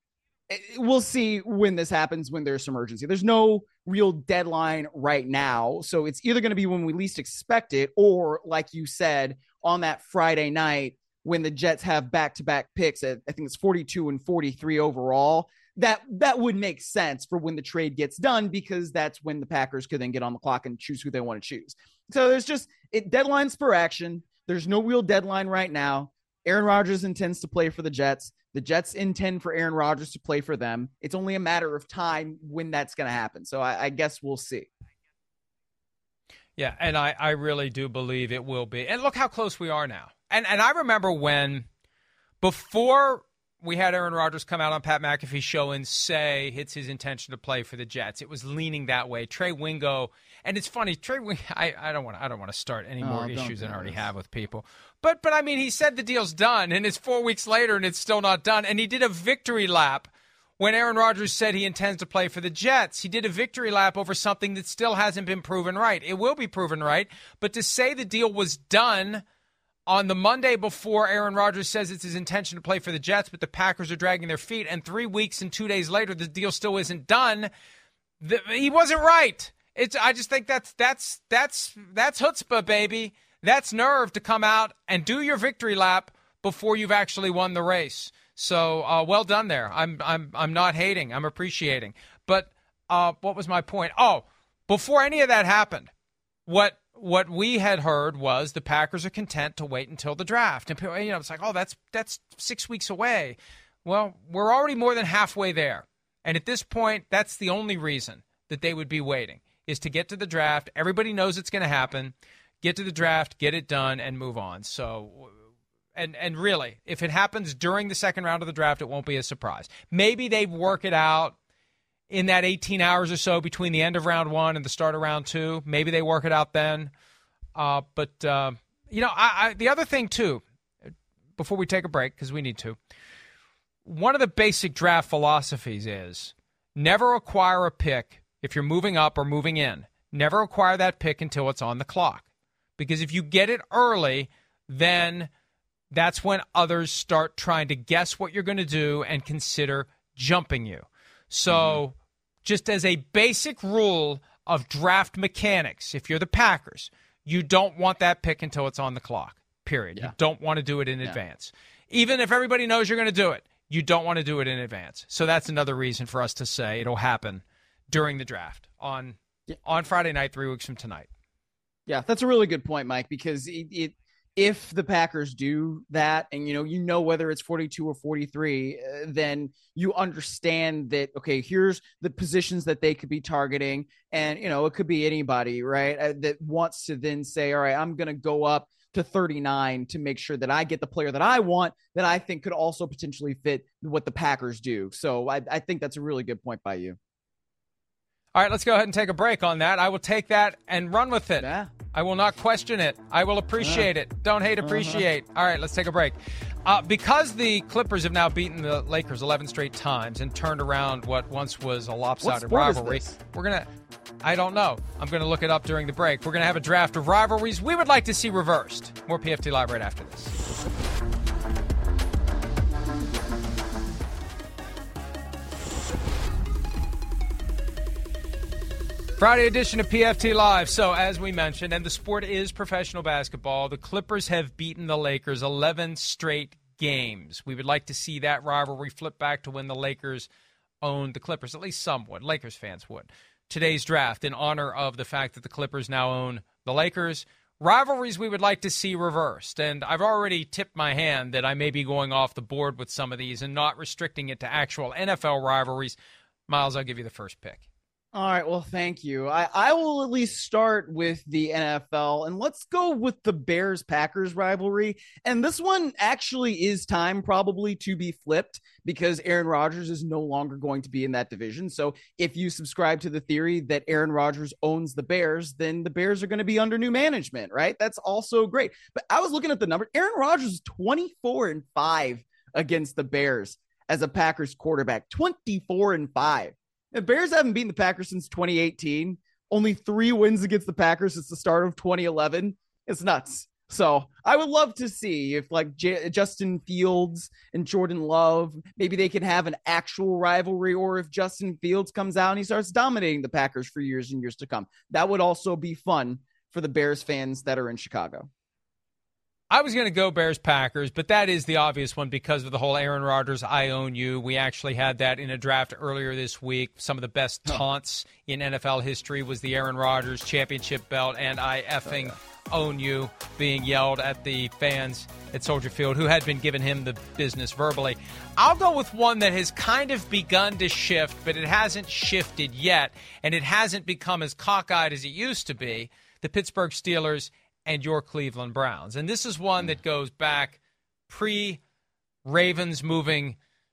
we'll see when this happens, when there's some urgency. There's no real deadline right now. So it's either going to be when we least expect it, or like you said, on that Friday night when the Jets have back-to-back picks at, I think it's forty-two and forty-three overall. That that would make sense for when the trade gets done, because that's when the Packers could then get on the clock and choose who they want to choose. So there's just it deadlines for action. There's no real deadline right now. Aaron Rodgers intends to play for the Jets. The Jets intend for Aaron Rodgers to play for them. It's only a matter of time when that's going to happen. So I, I guess we'll see. Yeah, and I, I really do believe it will be. And look how close we are now. And and I remember when, before we had Aaron Rodgers come out on Pat McAfee's show and say it's his intention to play for the Jets, it was leaning that way. Trey Wingo, and it's funny, Trey Wingo, I, I don't want to I don't want to start any more oh, issues than I already have with people. But but I mean, he said the deal's done, and it's four weeks later, and it's still not done. And he did a victory lap when Aaron Rodgers said he intends to play for the Jets. He did a victory lap over something that still hasn't been proven right. It will be proven right, but to say the deal was done on the Monday before Aaron Rodgers says it's his intention to play for the Jets, but the Packers are dragging their feet, and three weeks and two days later, the deal still isn't done, the, he wasn't right. It's. I just think that's that's that's that's chutzpah, baby. That's nerve to come out and do your victory lap before you've actually won the race. So uh, well done there. I'm I'm I'm not hating. I'm appreciating. But uh, what was my point? Oh, before any of that happened, what what we had heard was the Packers are content to wait until the draft. And you know, it's like, oh, that's that's six weeks away. Well, we're already more than halfway there. And at this point, that's the only reason that they would be waiting, is to get to the draft. Everybody knows it's going to happen. Get to the draft, get it done, and move on. So, and and really, if it happens during the second round of the draft, it won't be a surprise. Maybe they work it out in that eighteen hours or so between the end of round one and the start of round two. Maybe they work it out then. Uh, but, uh, you know, I, I, the other thing, too, before we take a break, because we need to, one of the basic draft philosophies is never acquire a pick if you're moving up or moving in. Never acquire that pick until it's on the clock. Because if you get it early, then that's when others start trying to guess what you're going to do and consider jumping you. So mm-hmm. just as a basic rule of draft mechanics, if you're the Packers, you don't want that pick until it's on the clock, period. Yeah. You don't want to do it in yeah. advance. Even if everybody knows you're going to do it, you don't want to do it in advance. So that's another reason for us to say it'll happen during the draft on yeah. on Friday night, three weeks from tonight. Yeah, that's a really good point, Mike, because it, it if the Packers do that, and you know, you know whether it's forty-two or forty-three, uh, then you understand that, okay, here's the positions that they could be targeting, and you know, it could be anybody, right, uh, that wants to then say, all right, I'm going to go up to thirty-nine to make sure that I get the player that I want, that I think could also potentially fit what the Packers do. So I, I think that's a really good point by you. All right, let's go ahead and take a break on that. I will take that and run with it. Yeah. I will not question it. I will appreciate uh, it. Don't hate, appreciate. Uh-huh. All right, let's take a break. Uh, because the Clippers have now beaten the Lakers eleven straight times and turned around what once was a lopsided rivalry, we're going to, I don't know. I'm going to look it up during the break. We're going to have a draft of rivalries we would like to see reversed. More P F T Live right after this. Friday edition of P F T Live. So, as we mentioned, and the sport is professional basketball, the Clippers have beaten the Lakers eleven straight games. We would like to see that rivalry flip back to when the Lakers owned the Clippers. At least some would. Lakers fans would. Today's draft, in honor of the fact that the Clippers now own the Lakers, rivalries we would like to see reversed. And I've already tipped my hand that I may be going off the board with some of these and not restricting it to actual N F L rivalries. Miles, I'll give you the first pick. All right, well, thank you. I, I will at least start with the N F L, and let's go with the Bears-Packers rivalry. And this one actually is time probably to be flipped because Aaron Rodgers is no longer going to be in that division. So if you subscribe to the theory that Aaron Rodgers owns the Bears, then the Bears are going to be under new management, right? That's also great. But I was looking at the numbers. Aaron Rodgers is twenty-four and five against the Bears as a Packers quarterback. twenty-four and five. The Bears haven't beaten the Packers since twenty eighteen. Only three wins against the Packers since the start of twenty eleven. It's nuts. So I would love to see if like J- Justin Fields and Jordan Love, maybe they can have an actual rivalry, or if Justin Fields comes out and he starts dominating the Packers for years and years to come. That would also be fun for the Bears fans that are in Chicago. I was going to go Bears-Packers, but that is the obvious one because of the whole Aaron Rodgers, I own you. We actually had that in a draft earlier this week. Some of the best taunts in N F L history was the Aaron Rodgers championship belt and I effing own you being yelled at the fans at Soldier Field who had been giving him the business verbally. I'll go with one that has kind of begun to shift, but it hasn't shifted yet, and it hasn't become as cockeyed as it used to be. The Pittsburgh Steelers and your Cleveland Browns. And this is one that goes back pre-Ravens moving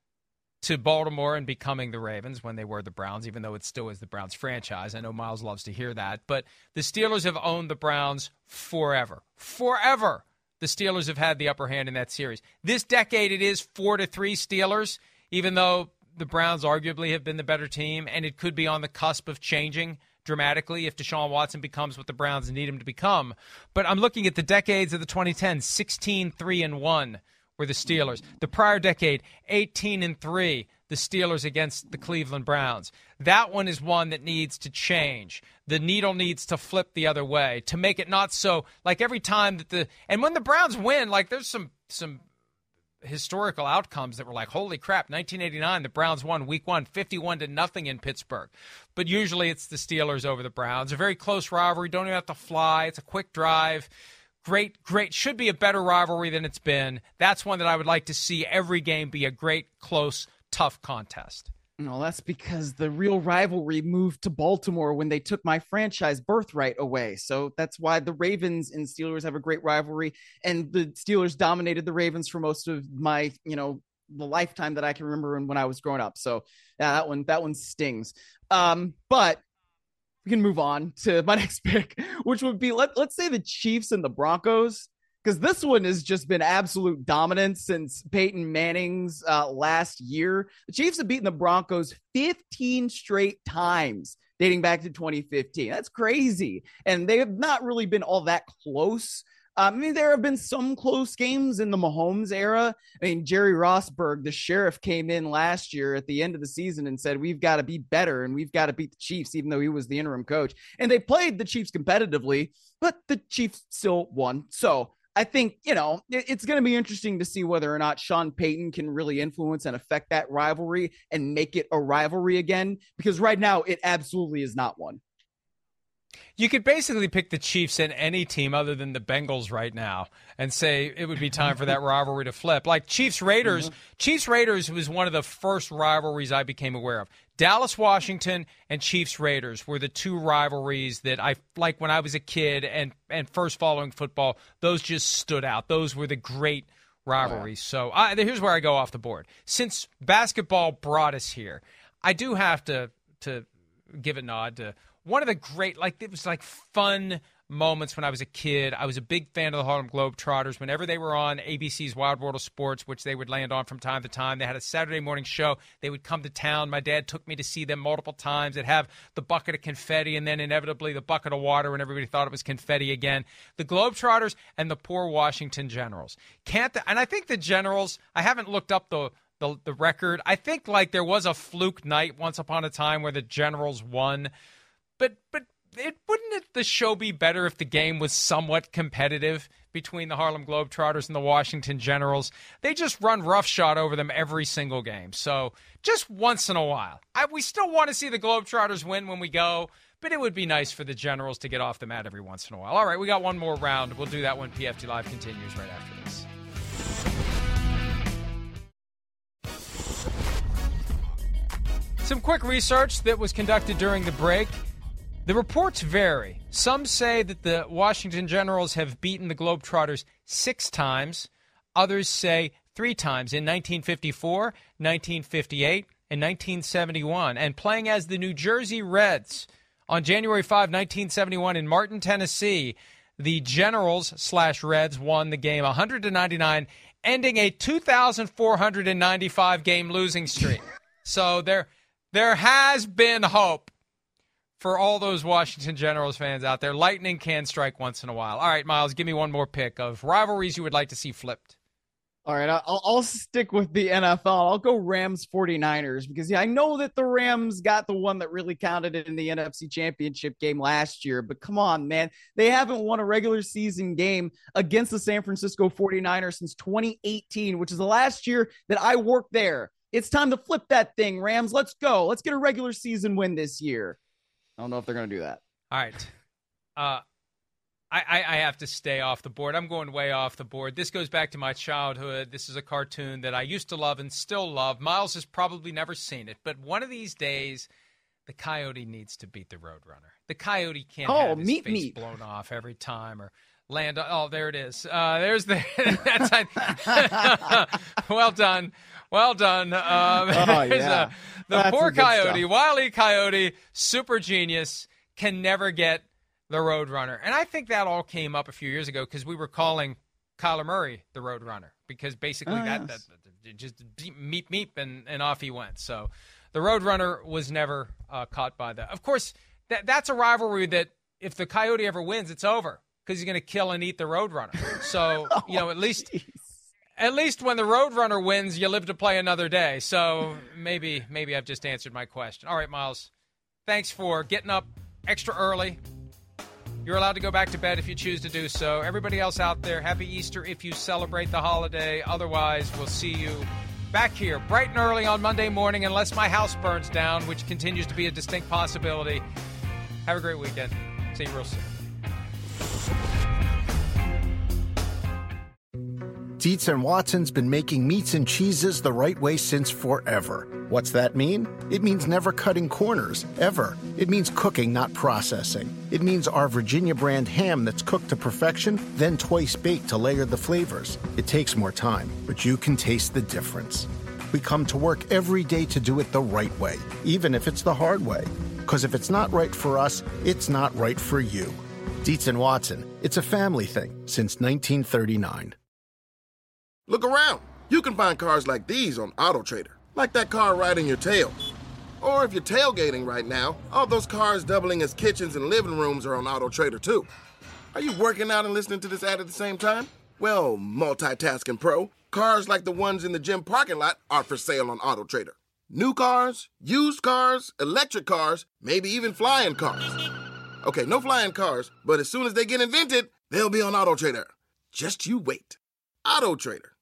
to Baltimore and becoming the Ravens when they were the Browns, even though it still is the Browns franchise. I know Miles loves to hear that. But the Steelers have owned the Browns forever. Forever. The Steelers have had the upper hand in that series. This decade it is four to three Steelers, even though the Browns arguably have been the better team, and it could be on the cusp of changing dramatically if Deshaun Watson becomes what the Browns need him to become. But I'm looking at the decades of the twenty tens, sixteen three and one were the Steelers. The prior decade, eighteen and three, the Steelers against the Cleveland Browns. That one is one that needs to change. The needle needs to flip the other way to make it not so like every time that the and when the Browns win, like there's some some historical outcomes that were like, holy crap, nineteen eighty-nine, the Browns won week one, fifty-one to nothing in Pittsburgh. But usually it's the Steelers over the Browns. A very close rivalry. Don't even have to fly. It's a quick drive. Great, great. Should be a better rivalry than it's been. That's one that I would like to see every game be a great, close, tough contest. No, that's because the real rivalry moved to Baltimore when they took my franchise birthright away. So that's why the Ravens and Steelers have a great rivalry, and the Steelers dominated the Ravens for most of my, you know, the lifetime that I can remember when I was growing up. So yeah, that one, that one stings. Um, but we can move on to my next pick, which would be, let, let's say the Chiefs and the Broncos. Because this one has just been absolute dominance since Peyton Manning's uh, last year. The Chiefs have beaten the Broncos fifteen straight times dating back to twenty fifteen. That's crazy. And they have not really been all that close. Um, I mean, there have been some close games in the Mahomes era. I mean, Jerry Rossberg, the sheriff, came in last year at the end of the season and said, we've got to be better and we've got to beat the Chiefs, even though he was the interim coach. And they played the Chiefs competitively, but the Chiefs still won. So I think, you know, it's going to be interesting to see whether or not Sean Payton can really influence and affect that rivalry and make it a rivalry again, because right now it absolutely is not one. You could basically pick the Chiefs and any team other than the Bengals right now and say it would be time for that rivalry to flip. Like Chiefs-Raiders, mm-hmm. Chiefs-Raiders was one of the first rivalries I became aware of. Dallas-Washington and Chiefs-Raiders were the two rivalries that I, like when I was a kid and, and first following football, those just stood out. Those were the great rivalries. Wow. So I, here's where I go off the board. Since basketball brought us here, I do have to to give a nod to one of the great, like, it was like fun moments when I was a kid. I was a big fan of the Harlem Globetrotters. Whenever they were on A B C's Wild World of Sports, which they would land on from time to time, they had a Saturday morning show. They would come to town. My dad took me to see them multiple times. They'd have the bucket of confetti and then inevitably the bucket of water, and everybody thought it was confetti again. The Globetrotters and the poor Washington Generals. Can't the, and I think the Generals, I haven't looked up the the, the record. I think like there was a fluke night once upon a time where the Generals won. But but it wouldn't it, the show be better if the game was somewhat competitive between the Harlem Globetrotters and the Washington Generals? They just run roughshod over them every single game. So just once in a while. I, we still want to see the Globetrotters win when we go, but it would be nice for the Generals to get off the mat every once in a while. All right, we got one more round. We'll do that when P F T Live continues right after this. Some quick research that was conducted during the break. The reports vary. Some say that the Washington Generals have beaten the Globetrotters six times. Others say three times in nineteen fifty-four, nineteen fifty-eight, and nineteen seventy-one. And playing as the New Jersey Reds on January fifth, nineteen seventy-one in Martin, Tennessee, the Generals slash Reds won the game one hundred to ninety-nine, ending a two thousand four hundred ninety-five game losing streak. So there, there has been hope for all those Washington Generals fans out there, lightning can strike once in a while. All right, Miles, give me one more pick of rivalries you would like to see flipped. All right, I'll, I'll stick with the N F L. I'll go Rams forty-niners because yeah, I know that the Rams got the one that really counted in the N F C Championship game last year. But come on, man. They haven't won a regular season game against the San Francisco forty-niners since twenty eighteen, which is the last year that I worked there. It's time to flip that thing, Rams. Let's go. Let's get a regular season win this year. I don't know if they're going to do that. All right. Uh, I, I have to stay off the board. I'm going way off the board. This goes back to my childhood. This is a cartoon that I used to love and still love. Miles has probably never seen it, but one of these days, the Coyote needs to beat the Roadrunner. The Coyote can't oh, have his meet face me. blown off every time or land. Oh, there it is. Uh, there's the. That's I, well done. Well done. Um, oh, yeah. A, the That's poor Coyote, stuff. Wile E. Coyote, super genius, can never get the Roadrunner. And I think that all came up a few years ago because we were calling Kyler Murray the Roadrunner because basically oh, that, yes. that, that just meep, meep, and, and off he went. So the Roadrunner was never uh, caught by that. Of course, that that's a rivalry that if the Coyote ever wins, it's over because he's going to kill and eat the Roadrunner. So, oh, you know, at least geez. at least when the Roadrunner wins, you live to play another day. So maybe maybe I've just answered my question. All right, Miles, thanks for getting up extra early. You're allowed to go back to bed if you choose to do so. Everybody else out there, happy Easter if you celebrate the holiday. Otherwise, we'll see you back here bright and early on Monday morning, unless my house burns down, which continues to be a distinct possibility. Have a great weekend. See you real soon. Dietz and Watson's been making meats and cheeses the right way since forever. What's that mean? It means never cutting corners, ever. It means cooking, not processing. It means our Virginia brand ham that's cooked to perfection, then twice baked to layer the flavors. It takes more time, but you can taste the difference. We come to work every day to do it the right way, even if it's the hard way. Because if it's not right for us, it's not right for you. Dietz and Watson, it's a family thing since nineteen thirty-nine. Look around. You can find cars like these on AutoTrader, like that car riding your tail. Or if you're tailgating right now, all those cars doubling as kitchens and living rooms are on AutoTrader too. Are you working out and listening to this ad at the same time? Well, multitasking pro, cars like the ones in the gym parking lot are for sale on AutoTrader. New cars, used cars, electric cars, maybe even flying cars. Okay, no flying cars, but as soon as they get invented, they'll be on AutoTrader. Just you wait. AutoTrader.